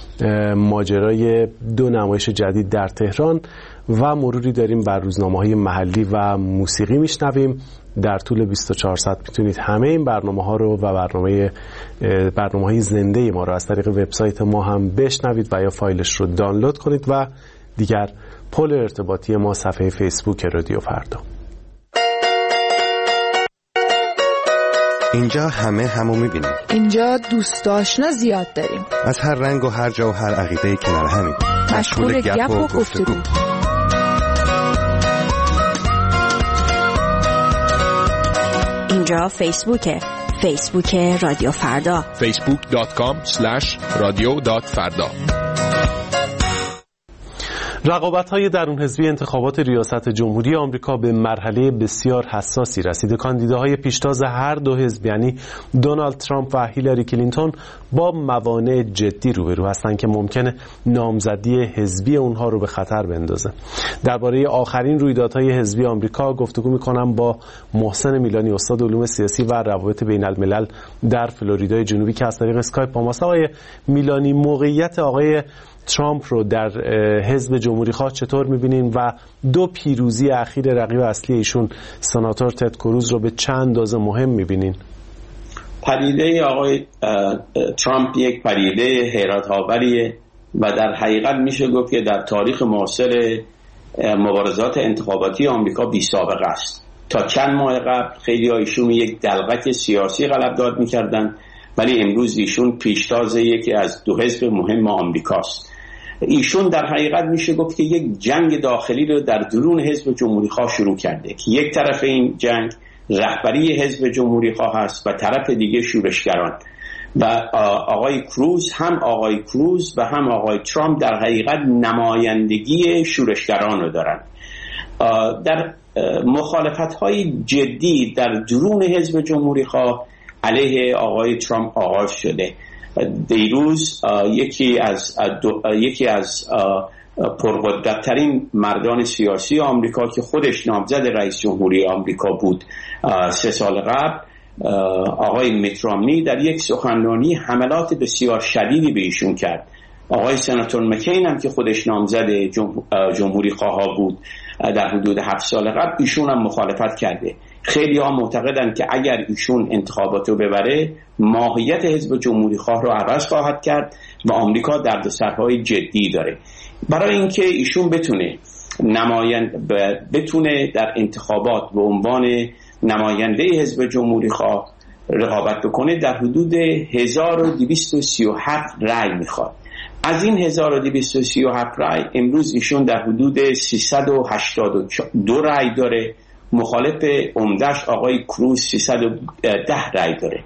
ماجرای دو نمایش جدید در تهران و مروری داریم بر روزنامه‌های محلی و موسیقی میشنویم. در طول بیست و چهار ساعت میتونید همه این برنامه‌ها رو و برنامه برنامه‌های زنده ما رو از طریق وبسایت ما هم بشنوید و یا فایلش رو دانلود کنید و دیگر پل ارتباطی ما صفحه فیسبوک رادیو فردا. اینجا همه همو میبینیم. اینجا دوست آشنا زیاد داریم. از هر رنگ و هر جا و هر عقیده کنار همیم. مشغول گپ و گفتگو. اینجا فیسبوکه. فیسبوک رادیو فردا. فیسبوک دات کام اسلش رادیو دات فردا. رقابت‌های درون حزبی انتخابات ریاست جمهوری آمریکا به مرحله بسیار حساسی رسیده. کاندیداهای پیشتاز هر دو حزب یعنی دونالد ترامپ و هیلاری کلینتون با موانع جدی روبرو هستند که ممکنه نامزدی حزبی اونها رو به خطر بندازه. درباره آخرین رویدادهای حزبی آمریکا گفتگو می‌کنم با محسن میلانی، استاد علوم سیاسی و روابط بین‌الملل در فلوریدای جنوبی که از طریق اسکایپ با ماست. آقای میلانی، موقعیت آقای ترامپ رو در حزب جمهوری خواه چطور می‌بینین و دو پیروزی اخیر رقیب اصلی ایشون سناتور تد کروز رو به چند اندازه مهم می‌بینین؟ پدیده آقای ترامپ یک پدیده حیرت‌آوریه و در حقیقت میشه گفت که در تاریخ معاصر مبارزات انتخاباتی آمریکا بی سابقه است. تا چند ماه قبل خیلی ایشون یک دلغک سیاسی قلمداد می‌کردند، ولی امروز ایشون پیشتاز یکی از دو حزب مهم آمریکاست. ایشون در حقیقت میشه گفت که یک جنگ داخلی رو در درون حزب جمهوری خواه شروع کرده که یک طرف این جنگ رهبری حزب جمهوری خواه است و طرف دیگه شورشگران و آقای کروز، هم آقای کروز و هم آقای ترامپ در حقیقت نمایندگی شورشگران رو دارن. در مخالفت‌های جدی در درون حزب جمهوری خواه علیه آقای ترامپ آغاز شده. دیروز یکی از یکی از پرقدرت‌ترین مردان سیاسی آمریکا که خودش نامزد رئیس جمهوری آمریکا بود سه سال قبل، آقای میت رامنی، در یک سخنرانی حملات بسیار شدیدی به ایشون کرد. آقای سناتور مکین هم که خودش نامزد جمهوری خواه بود در حدود هفت سال قبل، ایشون هم مخالفت کرده. خیلی ها معتقدن که اگر ایشون انتخابات رو ببره ماهیت حزب جمهوری خواه رو عوض خواهد کرد و آمریکا دردسرهای جدی داره. برای اینکه ایشون بتونه نمایند بتونه در انتخابات به عنوان نماینده حزب جمهوری خواه رقابت بکنه در حدود هزار و دویست و سی و هفت رأی میخواد. از این هزار و دویست و سی و هفت رأی امروز ایشون در حدود سیصد و هشتاد و دو رأی داره. مخالف عمده‌اش آقای کروز سیصد و ده رأی داره.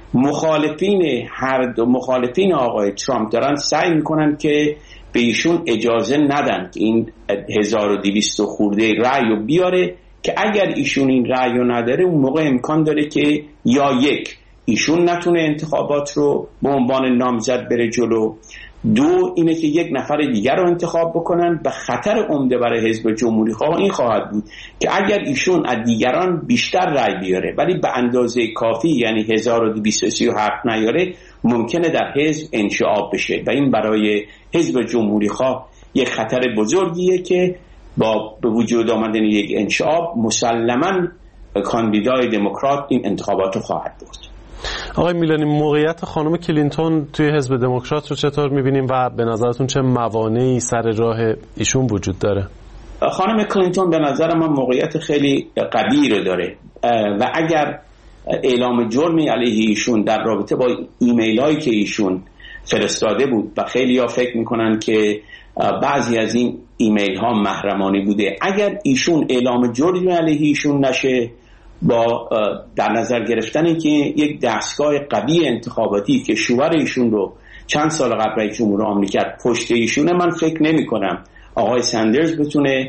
مخالفین هر دو مخالفین آقای ترامپ دارن سعی میکنن که به ایشون اجازه ندن که این هزار و دویست خورده رأی رو بیاره، که اگر ایشون این رأی رو نداره اون موقع امکان داره که یا یک ایشون نتونه انتخابات رو به عنوان نامزد بره جلو، دو اینه که یک نفر دیگر رو انتخاب بکنن و خطر عمده برای حزب جمهوری خواه این خواهد بود که اگر ایشون از دیگران بیشتر رأی بیاره ولی به اندازه کافی یعنی هزار و دویست و سی و هفت نیاره ممکنه در حزب انشعاب بشه و این برای حزب جمهوری خواه یک خطر بزرگیه که با به وجود آمدن یک انشعاب مسلماً کاندیدای دموکرات این انتخابات رو خواهد برد. آقای میلانی، موقعیت خانم کلینتون توی حزب دموکرات رو چطور می‌بینیم و به نظرتون چه موانعی سر راه ایشون وجود داره؟ خانم کلینتون به نظر من موقعیت خیلی قوی رو داره و اگر اعلام جرمی علیه ایشون در رابطه با ایمیل هایی که ایشون فرستاده بود و خیلی ها فکر میکنن که بعضی از این ایمیل ها محرمانه بوده، اگر ایشون اعلام جرمی علیه ایشون نشه با در نظر گرفتن که یک دستگاه قوی انتخاباتی که شوهر ایشون رو چند سال قبل رئیس جمهور آمریکا پشت ایشونه، من فکر نمی کنم آقای سندرز بتونه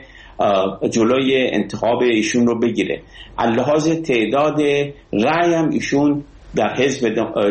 جلوی انتخاب ایشون رو بگیره. لحاظ تعداد رأی هم ایشون در حزب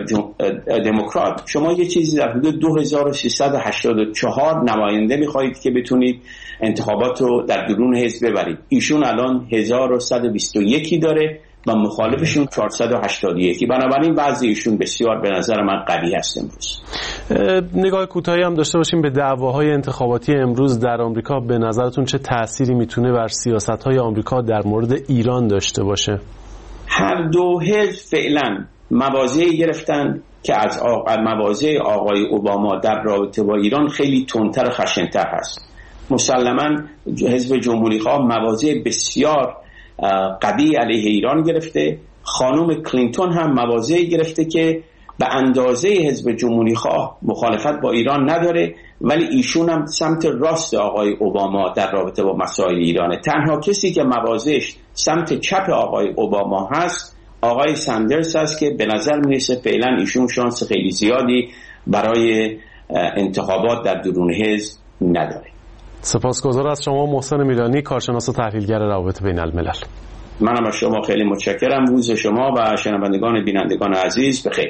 دموکرات شما یه چیزی در حدود دو هزار و سیصد و هشتاد و چهار نماینده میخواهید که بتونید انتخابات رو در درون حزب ببرید. ایشون الان هزار و صد و بیست و یک داره و مخالفشون چهارصد و هشتاد و یک. بنابراین وضع ایشون بسیار به نظر من قوی هست. امروز نگاه کوتاهی هم داشته باشیم به دعواهای انتخاباتی امروز در آمریکا، به نظرتون چه تأثیری میتونه بر سیاست‌های آمریکا در مورد ایران داشته باشه؟ هر دو حزب فعلا مواضعی گرفتن که از مواضع آقای اوباما در رابطه با ایران خیلی تندتر و خشن‌تر هست. مسلماً حزب جمهوری خواه مواضع بسیار قوی علیه ایران گرفته. خانم کلینتون هم مواضعی گرفته که به اندازه حزب جمهوری خواه مخالفت با ایران نداره، ولی ایشون هم سمت راست آقای اوباما در رابطه با مسائل ایرانه. تنها کسی که مواضعش سمت چپ آقای اوباما هست آقای سندرز هست که به نظر میرسه فعلا ایشون شانس خیلی زیادی برای انتخابات در درون حزب نداره. سپاسگزار از شما محسن میلانی، کارشناس و تحلیلگر روابط بین الملل. منم از شما خیلی متشکرم. روز شما و شنوندگان بینندگان عزیز بخیر.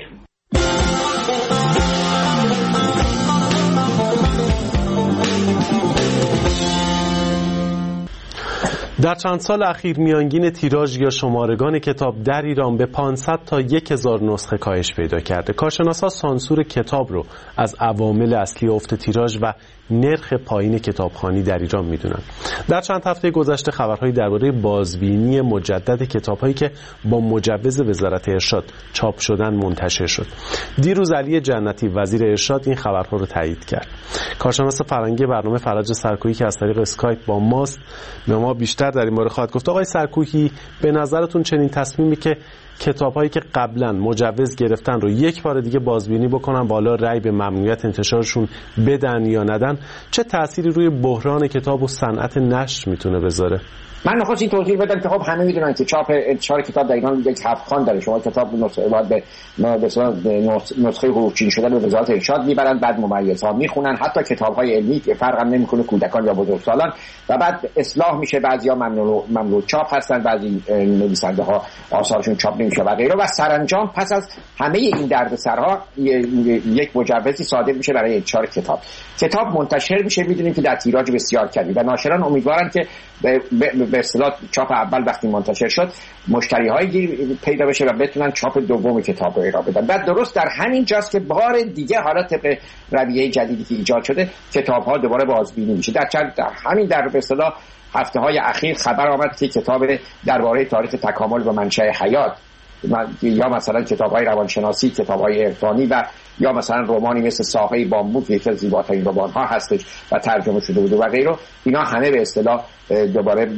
در چند سال اخیر میانگین تیراژ یا شمارگان کتاب در ایران به پانصد تا هزار نسخه کاهش پیدا کرده. کارشناسان سانسور کتاب رو از عوامل اصلی افت تیراژ و نرخ پایین کتابخوانی در ایران میدونن. در چند هفته گذشته خبرهایی درباره بازبینی مجدد کتابهایی که با مجوز وزارت ارشاد چاپ شدن منتشر شد. دیروز علی جنتی وزیر ارشاد این خبرها رو تایید کرد. کارشناس فرهنگی برنامه فرج سرکویی که از طریق اسکایپ با ماست به ما بیشتر در این مورد خواهد گفت. آقای سرکویی، به نظرتون چنین تصمیمی که کتاب‌هایی که قبلا مجوز گرفتن رو یک بار دیگه بازبینی بکنن و حالا رأی به ممنوعیت انتشارشون بدن یا ندن، چه تأثیری روی بحران کتاب و صنعت نشر میتونه بذاره؟ من نخواست این توضیح بدم که خب همه میدونن که چاپ انتشار کتاب در ایران یک هفت‌خوان داره. شما کتاب نسخه باید به نسخه حروفچین شده به وزارت ارشاد میبرن، بعد ممیزها میخونن، حتی کتاب‌های علمی که فرق هم نمیکنه کودکان یا بزرگسالان، و بعد اصلاح میشه. بعضیا ممنوع ممنوع چاپ هستن، بعضی نویسنده‌ها آثارشون چاپ نمیشه و غیره. و سرانجام پس از همه این دردسرها یک مجوزی صادر میشه برای انتشار کتاب. کتاب منتشر میشه، میدونیم که در تیراژ بسیار کمی و ناشران امیدوارن که به به اصطلاح چاپ اول وقتی منتشر شد مشتری‌هایی پیدا بشه و بتونن چاپ دوم کتاب رو ارائه بدن. بعد درست در همین جاست که بار دیگه حالا طبق رویه جدیدی که ایجاد شده کتاب‌ها دوباره بازبینی میشه. در چند در همین در به اصطلاح هفته های اخیر خبر آمد که کتاب درباره تاریخ تکامل و منشأ حیات یا مثلا کتاب‌های روانشناسی، کتاب‌های عرفانی و یا مثلا رمانی مثل ساقه بامبو که یکی از زیباترین رمان‌ها هستش و ترجمه شده بود و غیره، اینا همه به اصطلاح دوباره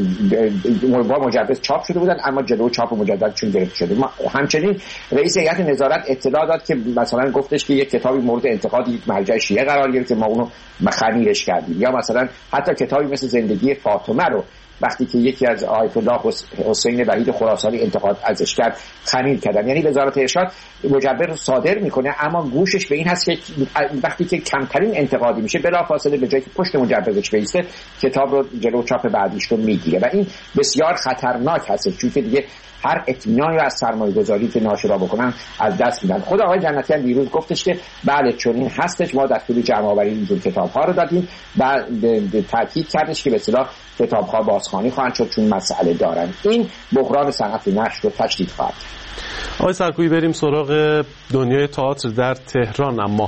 با مجوز چاپ شده بودن، اما جلو چاپ مجدد چون گرفته شده. همچنین رئیس هیئت نظارت اطلاع داد که مثلا گفتش که یک کتابی مورد انتقاد یک مرجع شیعه قرار گرفت که ما اونو مخنیرش کردیم، یا مثلا حتی کتابی مثل زندگی فاطمه رو وقتی که یکی از آیت الله حسین وحید خراسانی انتقاد ازش کرد خمیر کردن. یعنی وزارت ارشاد مجبر رو صادر میکنه، اما گوشش به این هست که وقتی که کمترین انتقادی میشه بلافاصله به جای که پشت مجوزش بیسته کتاب رو جلو چاپ بعدیش رو میگیره و این بسیار خطرناک هست، چون که دیگه هر اطمینانی رو از سرمایه‌گذاری که ناشرا بکنن از دست میدن. خود آقای جنتی هم دیروز گفتش که بله چون این هستش، ما دستور جمع آوری اینجور کتاب‌ها رو دادیم و تاکید کردش که به اصطلاح کتاب‌ها بازخوانی خواهند شد چون مسئله دارن. این بحران صنعت نشر رو تشدید خواهد. آقای سرکویی بریم سراغ دنیای تئاتر در تهران. اما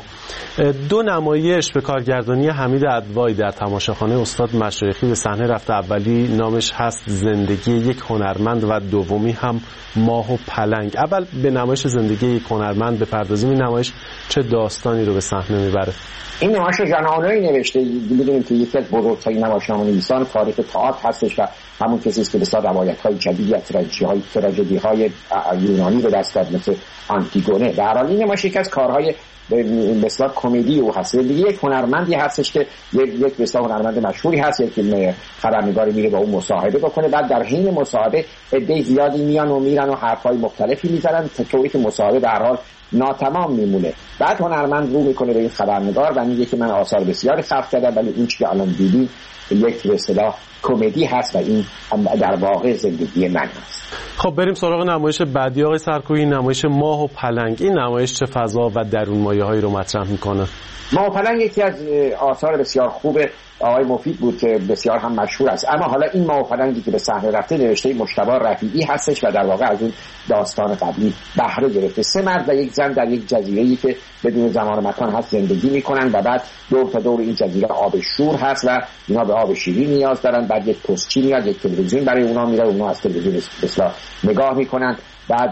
دو نمایش به کارگردانی حمید ادوایی در تماشاخانه استاد مشایخی به صحنه رفته. اولی نامش هست زندگی یک هنرمند و دومی هم ماه و پلنگ. اول به نمایش زندگی یک هنرمند بپردازیم. این نمایش چه داستانی رو به صحنه میبره؟ این نمایش ژان‌آنوی نوشته. می‌دونیم که یکی از بزرگترین نمایشنامه‌نویسان تاریخ تئاتر هستش و همون کسی است که بسیار روایت‌های جدیدی از تراژدی‌های تراژدی‌های یونانی رو دست داد مثل آنتیگونه. در حال این نمایش یک از کارهای به اصطلاح کمدی او هست. یک هنرمندی هستش که یک یک به اصطلاح هنرمند مشهوری هست، یک فیلم خبرنگاری میره با اون مصاحبه بکنه، بعد در حین مصاحبه عده زیادی میان و میرن و حرفای مختلفی میزنن تا طوری که مصاحبه در حال ناتمام میمونه. بعد هنرمند رو میکنه به این خبرنگار و میگه که من آثار بسیاری خلق کردم ولی این چیزی که الان دیدی یک به اصطلاح کمدی هست و این در واقع زندگی من هست. خب بریم سراغ نمایش بعدی آقای سرکویی، نمایش ماه و پلنگ. این نمایش چه فضا و درون مایه‌هایی رو مطرح میکنه؟ ماه و پلنگ یکی از آثار بسیار خوب آقای مفید بود که بسیار هم مشهور است، اما حالا این ماه و پلنگی که به صحنه رفته نوشته مجتبی رفیعی هستش و در واقع از اون داستان قبلی بهره گرفته. سه مرد و یک زن در یک جزیره‌ای که بدون زمان و مکان هست زندگی میکنن و بعد دور تا دور این جزیره آب شور هست و اینا به آب شیرین نیاز دارن. بعد یک پستچی میاد، یک تلویزیون برای اونا میره، اونا از تلویزیون اصلا نگاه میکنن. بعد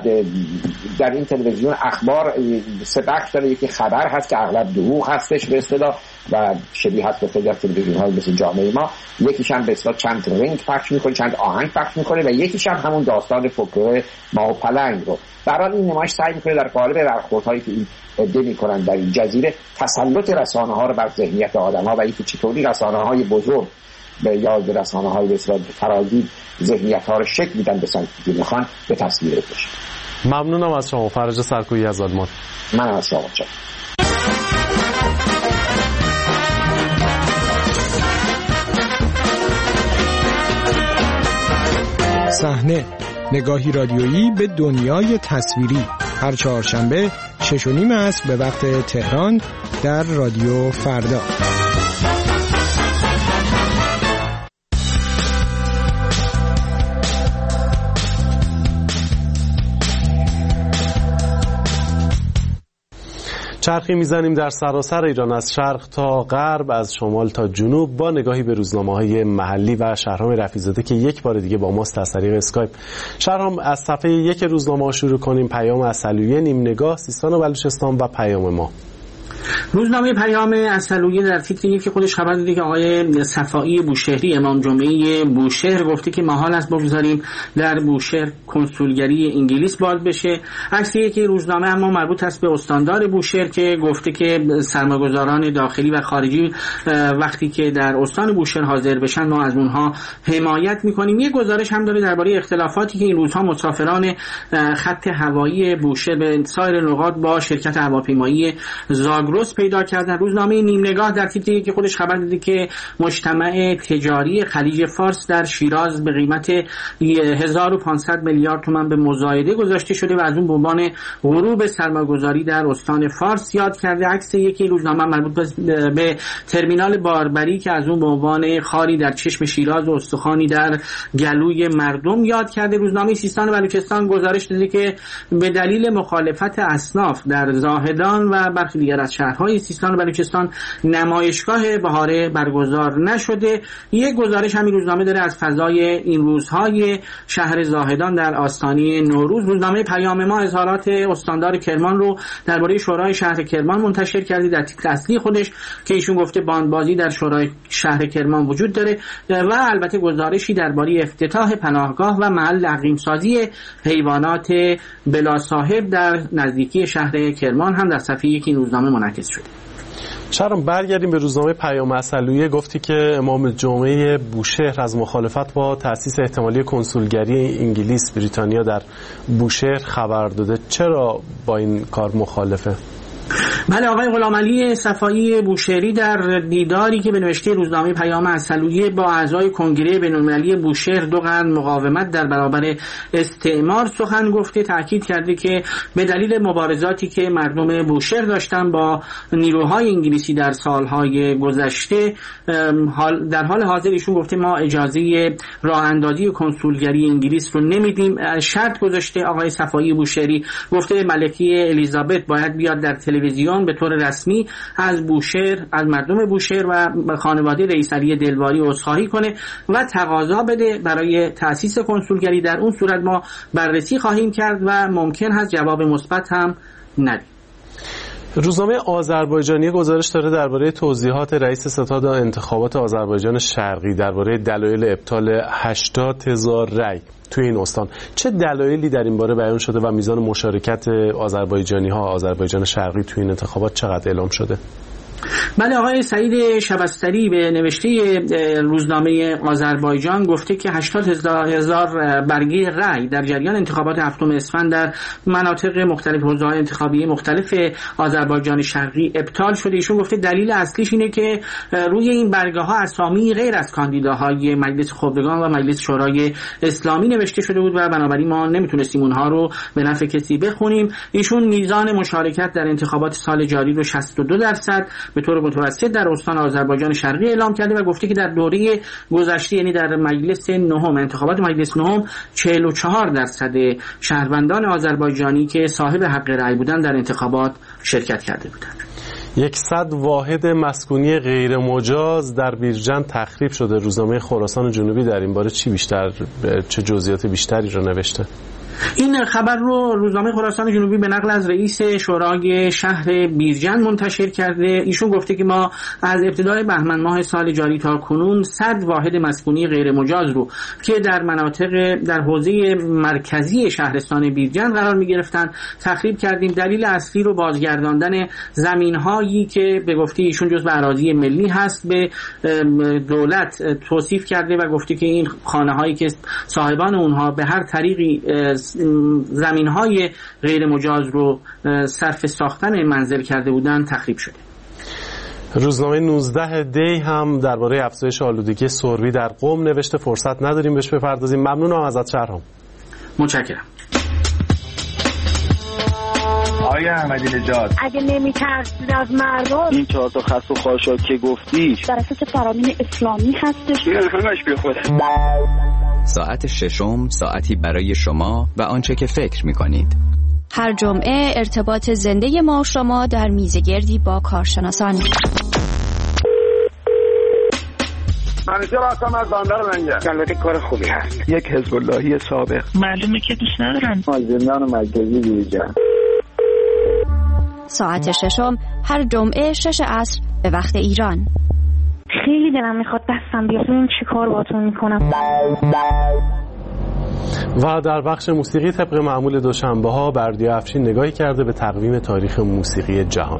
در این تلویزیون اخبار سه بخش داره، یکی خبر هست که اغلب دروغ هستش به اصطلاح و شبیه هست به خیلی از تلویزیون‌های مثل جامعه ما. یکیش هم به اصطلاح چند رنگ پخش میکنه، چند آهنگ پخش میکنه و یکیش هم همون داستان فولکلور ماه و پلنگ رو. در حال این نمایش سعی میکنه در قالب برخوردهایی که این عده میکنن در این جزیره تسلط رسانه‌ها رو بر ذهنیت آدم‌ها و اینکه چطوری رسانه‌های بزرگ به یاد رسانه‌های به اصطلاح فراگیر ذهنیت‌ها رو شکل میدن به سمتی که میخوان به تصویر بکشن. ممنونم از شما فرج سرکویی از آلمان. من از شما چه صحنه، نگاهی رادیویی به دنیای تصویری، هر چهارشنبه شش و نیم عصر به وقت تهران در رادیو فردا. چرخی میزنیم در سراسر ایران، از شرق تا غرب، از شمال تا جنوب، با نگاهی به روزنامه‌های محلی و شهرام رفیع‌زاده که یک بار دیگه با ماست از طریق اسکایپ. شهرام، از صفحه یک روزنامه شروع کنیم. پیام عسلویه، نیم نگاه، سیستان و بلوچستان و پیام ما. روزنامه پیام عسلویه در تیتر یک که خودش خبر داده که آقای صفایی بوشهری امام جمعه بوشهر گفته که محال است بگذاریم در بوشهر کنسولگری انگلیس باز بشه. عکس یک روزنامه اما مربوط است به استاندار بوشهر که گفته که سرمایه‌گذاران داخلی و خارجی وقتی که در استان بوشهر حاضر بشن ما از اونها حمایت میکنیم. یک گزارش هم داره درباره اختلافاتی که این روزها مسافران خط هوایی بوشهر به سایر نقاط با شرکت هواپیمایی زاگرس پیدا کردن. روزنامه نیم نگاه در تیتری که خودش خبر داده که مجتمع تجاری خلیج فارس در شیراز به قیمت هزار و پانصد میلیارد تومان به مزایده گذاشته شده و از اون به عنوان غروب سرمایه‌گذاری در استان فارس یاد کرده. عکس یکی روزنامه مربوط به ترمینال باربری که از اون به عنوان خاری در چشم شیراز و استخوانی در گلوی مردم یاد کرده. روزنامه سیستان و بلوچستان گزارش داده که به دلیل مخالفت اصناف در زاهدان و برخی دیگر از شهرهای سیستان و بلوچستان نمایشگاه بهاره برگزار نشده. یک گزارش همین روزنامه داره از فضای این روزهای شهر زاهدان در آستانه نوروز. روزنامه پیام ما اظهارات استاندار کرمان رو درباره شورای شهر کرمان منتشر کرده در تیتر اصلی خودش که ایشون گفته باندبازی در شورای شهر کرمان وجود داره و البته گزارشی درباره افتتاح پناهگاه و محل عقیم‌سازی حیوانات بلا صاحب در نزدیکی شهر کرمان هم در صفحه یک این روزنامه منعکس شده. شهرام برگردیم به روزنامه پیام عسلویه. گفتی که امام جمعه بوشهر از مخالفت با تأسیس احتمالی کنسولگری انگلیس بریتانیا در بوشهر خبر داده. چرا با این کار مخالفه؟ بله، آقای غلامعلی صفایی بوشهری در دیداری که به نوشته روزنامه پیام عسلویه با اعضای کنگره بین‌المللی بوشهر دو قرن مقاومت در برابر استعمار سخن گفته، تاکید کرده که به دلیل مبارزاتی که مردم بوشهر داشتن با نیروهای انگلیسی در سالهای گذشته، در حال حاضر ایشون گفته ما اجازه راه اندازی کنسولگری انگلیس رو نمیدیم. شرط گذاشته آقای صفایی بوشهری، گفته ملکه الیزابت باید بیاد در تلویزیون به طور رسمی از بوشهر، از مردم بوشهر و خانواده رئیس علی دلواری عذرخواهی کنه و تقاضا بده برای تأسیس کنسولگری. در اون صورت ما بررسی خواهیم کرد و ممکن هست جواب مثبت هم ندیم. روزنامه آذربایجانی گزارش داره درباره توضیحات رئیس ستاد انتخابات آذربایجان شرقی درباره دلایل ابطال هشتاد هزار رأی توی این استان. چه دلایلی در این باره بیان شده و میزان مشارکت آذربایجانی‌ها آذربایجان شرقی توی این انتخابات چقدر اعلام شده؟ بله، آقای سعید شبستری به نوشته روزنامه آذربایجان گفته که هشتاد هزار برگه رأی در جریان انتخابات هفتم اسفند در مناطق مختلف حوزه‌های انتخابی مختلف آذربایجان شرقی ابطال شده. ایشون گفته دلیل اصلیش اینه که روی این برگه ها اسامی غیر از کاندیداهای مجلس خبرگان و مجلس شورای اسلامی نوشته شده بود و بنابراین ما نمیتونستیم اونها رو به نفع کسی بخونیم. ایشون میزان مشارکت در انتخابات سال جاری رو شصت و دو درصد به طور متوسط در استان آذربایجان شرقی اعلام کرده و گفته که در دوره گذشته، یعنی در مجلس نهم، انتخابات مجلس نهم، چهل و چهار درصد شهروندان آذربایجانی که صاحب حق رأی بودند در انتخابات شرکت کرده بودند. یکصد واحد مسکونی غیر مجاز در بیرجند تخریب شده. روزنامه خراسان جنوبی در این باره چی بیشتر چه جزئیات بیشتری رو نوشته؟ این خبر رو روزنامه خراسان جنوبی به نقل از رئیس شورای شهر بیرجند منتشر کرده. ایشون گفته که ما از ابتدای بهمن ماه سال جاری تا کنون صد واحد مسکونی غیر مجاز رو که در مناطق در حوزه مرکزی شهرستان بیرجند قرار می گرفتن تخریب کردیم. دلیل اصلی رو بازگرداندن زمین هایی که به گفته ایشون جزو اراضی ملی هست به دولت توصیف کرده و گفته که این خانه هایی که صاحبان اونها به هر طریقی زمین‌های غیر مجاز رو صرف ساختن منزل کرده بودند تخریب شده. روزنامه نوزده دی هم درباره افزایش آلودگی سربی در قم نوشته. فرصت نداریم بهش بپردازیم. ممنونم ازت شهرام. متشکرم. آقای احمدی نژاد، اگه نمی‌ترسید از مردم، این چهار تا خس و خاشاک که گفتی در اساس فرامین اسلامی هستش. این همش بیخوده. ساعت ششم، ساعتی برای شما و آنچه که فکر می‌کنید. هر جمعه ارتباط زنده ما و شما در میزگردی با کارشناسان. منیجر هستم از بندر لنگر. البته کار خوبی هست. یک حزب اللهی سابق. معلومه که دوست ندارن. زندان مرکزی بیرجند. ساعت ششم هر جمعه شش عصر به وقت ایران. خیلی دلم میخواد دستم بیاد ببینم چی کار باهاتون میکنم. و در بخش موسیقی طبق معمول دوشنبه ها بردیا افشین نگاهی کرده به تقویم تاریخ موسیقی جهان.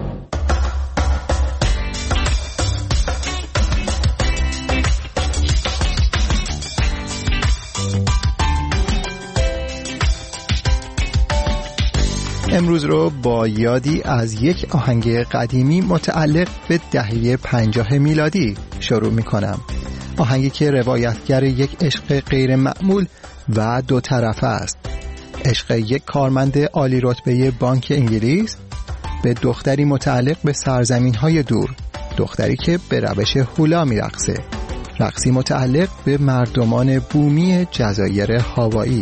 امروز رو با یادی از یک آهنگ قدیمی متعلق به دهه پنجاه میلادی شروع می کنم. آهنگی که روایتگر یک عشق غیر معمول و دو طرفه است. عشق یک کارمند عالی رتبه بانک انگلیس به دختری متعلق به سرزمین های دور، دختری که به روش هولا می رقصه، رقصی متعلق به مردمان بومی جزایر هاوایی.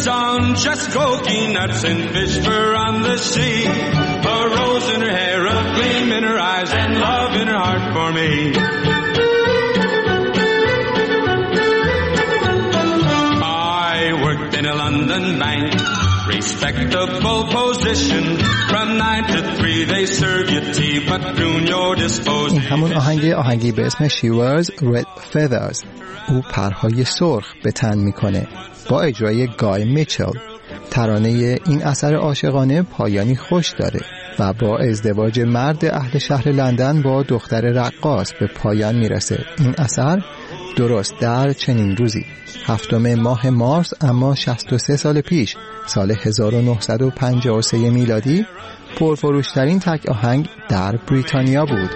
on just coconuts and fish were on the sea. A rose in her hair, a gleam in her eyes, and love in her heart for me. I worked in a London bank, respectable position. From nine to three they serve you tea, but prune your disposition. این همون آهنگ آهنگی به اسم She Wears Red Feathers. او پرهای سرخ به تن میکنه با اجرای گای میچل. ترانه این اثر عاشقانه پایانی خوش داره و با ازدواج مرد اهل شهر لندن با دختر رقاص به پایان میرسه. این اثر درست در چنین روزی هفتم ماه مارس اما شصت و سه سال پیش سال هزار و نهصد و پنجاه و سه میلادی پرفروشترین تک آهنگ در بریتانیا بود.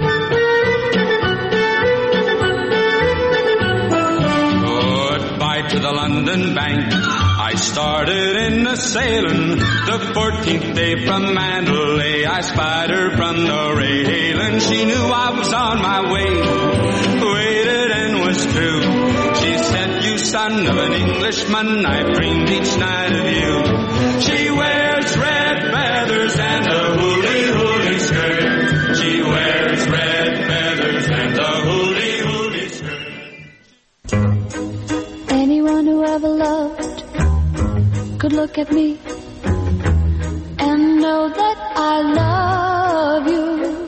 To the London bank, I started in the sailing. The fourteenth day from Mandalay, I spied her from the railing. She knew I was on my way, waited and was true. She said, you son of an Englishman, I've dreamed each night of you. She wears red feathers and a hooly hooly skirt. She wears red feathers and a hooly hooly skirt. Anyone who ever loved could look at me and know that I love you.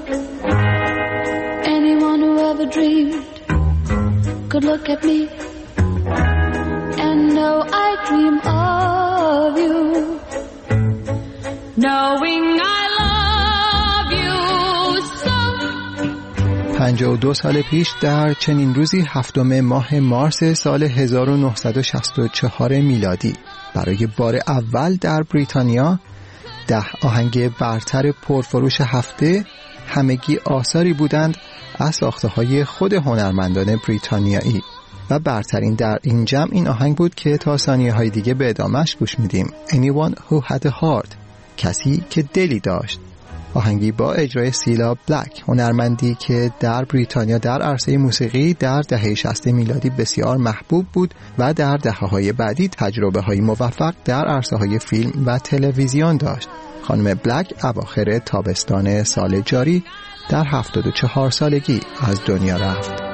Anyone who ever dreamed could look at me and know I dream of you. Knowing I love you so. پنجاه و دو سال پیش در چنین روزی هفتم ماه مارس سال هزار و نهصد و شصت و چهار میلادی برای بار اول در بریتانیا ده آهنگ برتر پرفروش هفته همگی آثاری بودند از ساخته‌های خود هنرمندان بریتانیایی و برترین در این جمع این آهنگ بود که تا ثانیه‌های دیگه به ادامه‌اش گوش میدیم. Anyone who had a heart، کسی که دلی داشت. آهنگی با اجرای سیلا بلک، هنرمندی که در بریتانیا در عرصه موسیقی در دهه شصت میلادی بسیار محبوب بود و در دهه‌های بعدی تجربه‌های موفق در عرصه‌های فیلم و تلویزیون داشت. خانم بلک اواخر تابستان سال جاری در هفتاد و چهار سالگی از دنیا رفت.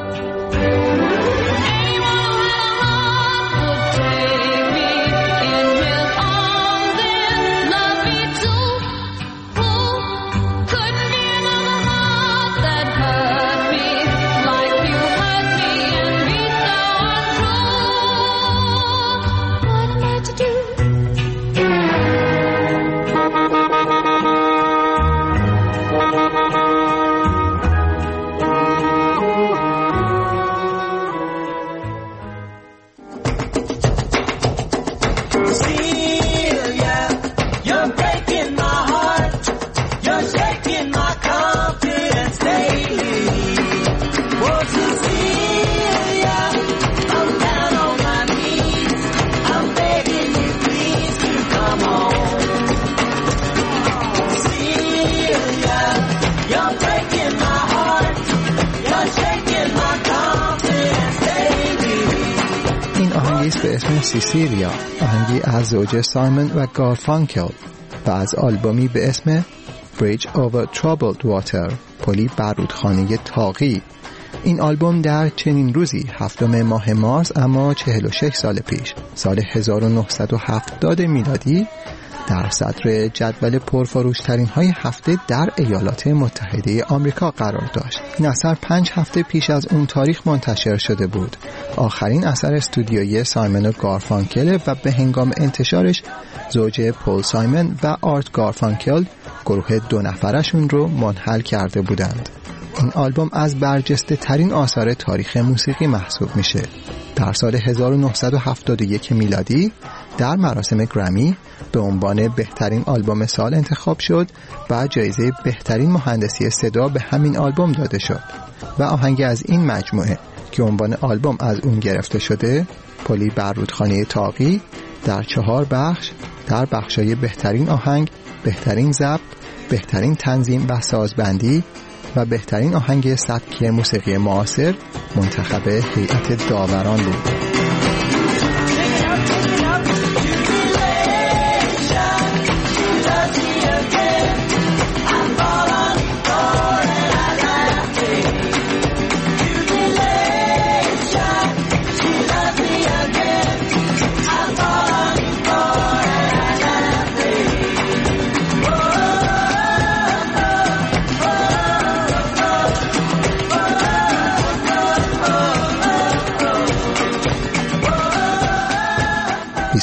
به اسم سیسیلیا، آهنگی از زوج سایمون و گارفانکل و از آلبومی به اسم Bridge Over Troubled Water، پلی بر رودخانه تاقی. این آلبوم در چنین روزی هفتم ماه مارس اما چهل و شش سال پیش سال هزار و نهصد و هفتاد میلادی در صدر جدول پرفروشترین های هفته در ایالات متحده آمریکا قرار داشت. این اثر پنج هفته پیش از اون تاریخ منتشر شده بود. آخرین اثر استودیویی سایمون و گارفانکل و به هنگام انتشارش زوج پول سایمون و آرت گارفانکل گروه دو نفرشون رو منحل کرده بودند. این آلبوم از برجسته ترین آثار تاریخ موسیقی محسوب میشه. در سال هزار و نهصد و هفتاد و یک میلادی در مراسم گرمی به عنوان بهترین آلبوم سال انتخاب شد و جایزه بهترین مهندسی صدا به همین آلبوم داده شد و آهنگ از این مجموعه که عنوان آلبوم از اون گرفته شده، پلی بر رودخانه تاقی، در چهار بخش در بخشای بهترین آهنگ، بهترین ضبط، بهترین تنظیم و سازبندی و بهترین آهنگ سبک موسیقی معاصر منتخب هیئت داوران بود.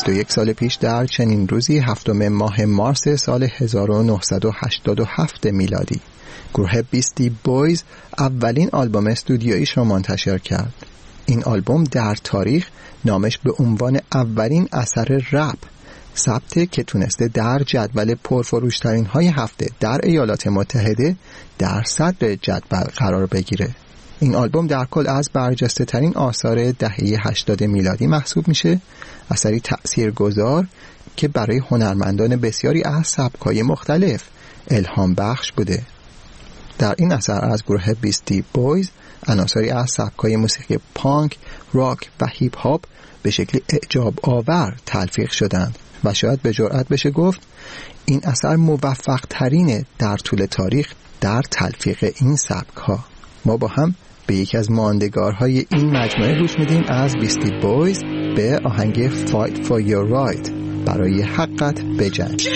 بیست و یک سال پیش در چنین روزی هفتم ماه مارس سال هزار و نهصد و هشتاد و هفت میلادی گروه بیستی بویز اولین آلبوم استودیویش را منتشر کرد. این آلبوم در تاریخ نامش به عنوان اولین اثر رپ ثبت که تونسته در جدول پرفروشترین های هفته در ایالات متحده در صدر جدول قرار بگیره. این آلبوم در کل از برجسته ترین آثار دهه هشتاد میلادی محسوب میشه، اثری تأثیرگذار که برای هنرمندان بسیاری از سبک‌های مختلف الهام بخش بوده. در این اثر از گروه بیستی بویز عناصری از سبک‌های موسیقی پانک، راک و هیپ هاپ به شکل اعجاب آور تلفیق شدند و شاید به جرئت بشه گفت این اثر موفق ترینه در طول تاریخ در تلفیق این سبک‌ها. ما با هم به یکی از ماندگارهای این مجموعه گوش میدیم از بیستی بویز به آهنگ Fight for your right، برای حقت بجنگ.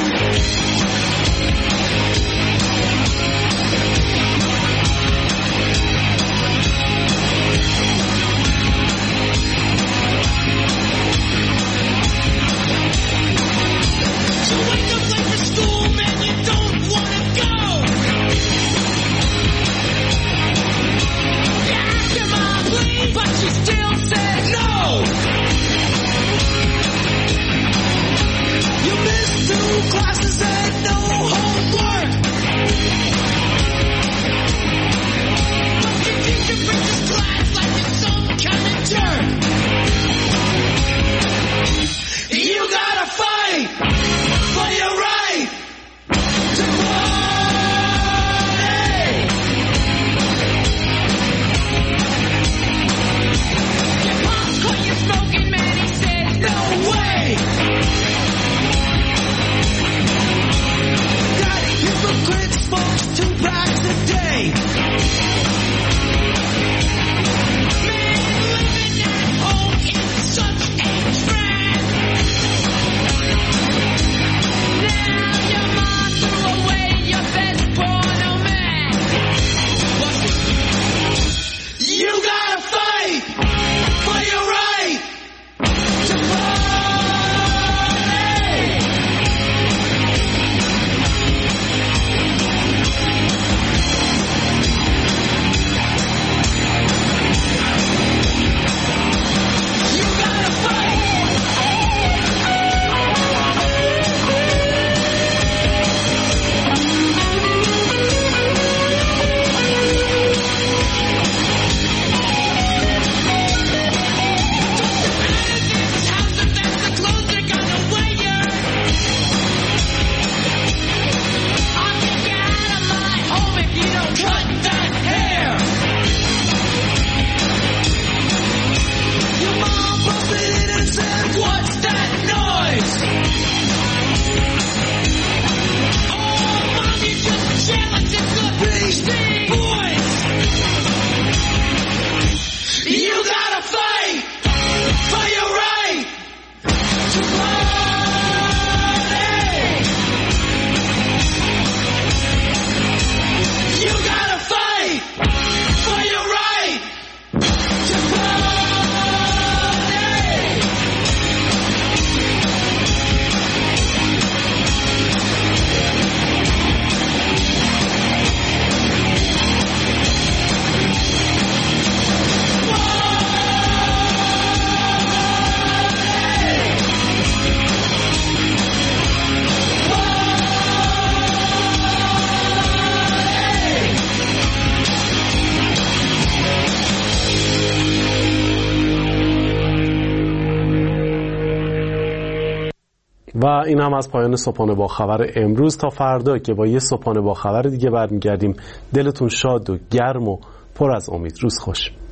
و این هم از پایان صبحانه با خبر امروز. تا فردا که با یه صبحانه با خبر دیگه برمیگردیم. دلتون شاد و گرم و پر از امید. روز خوش.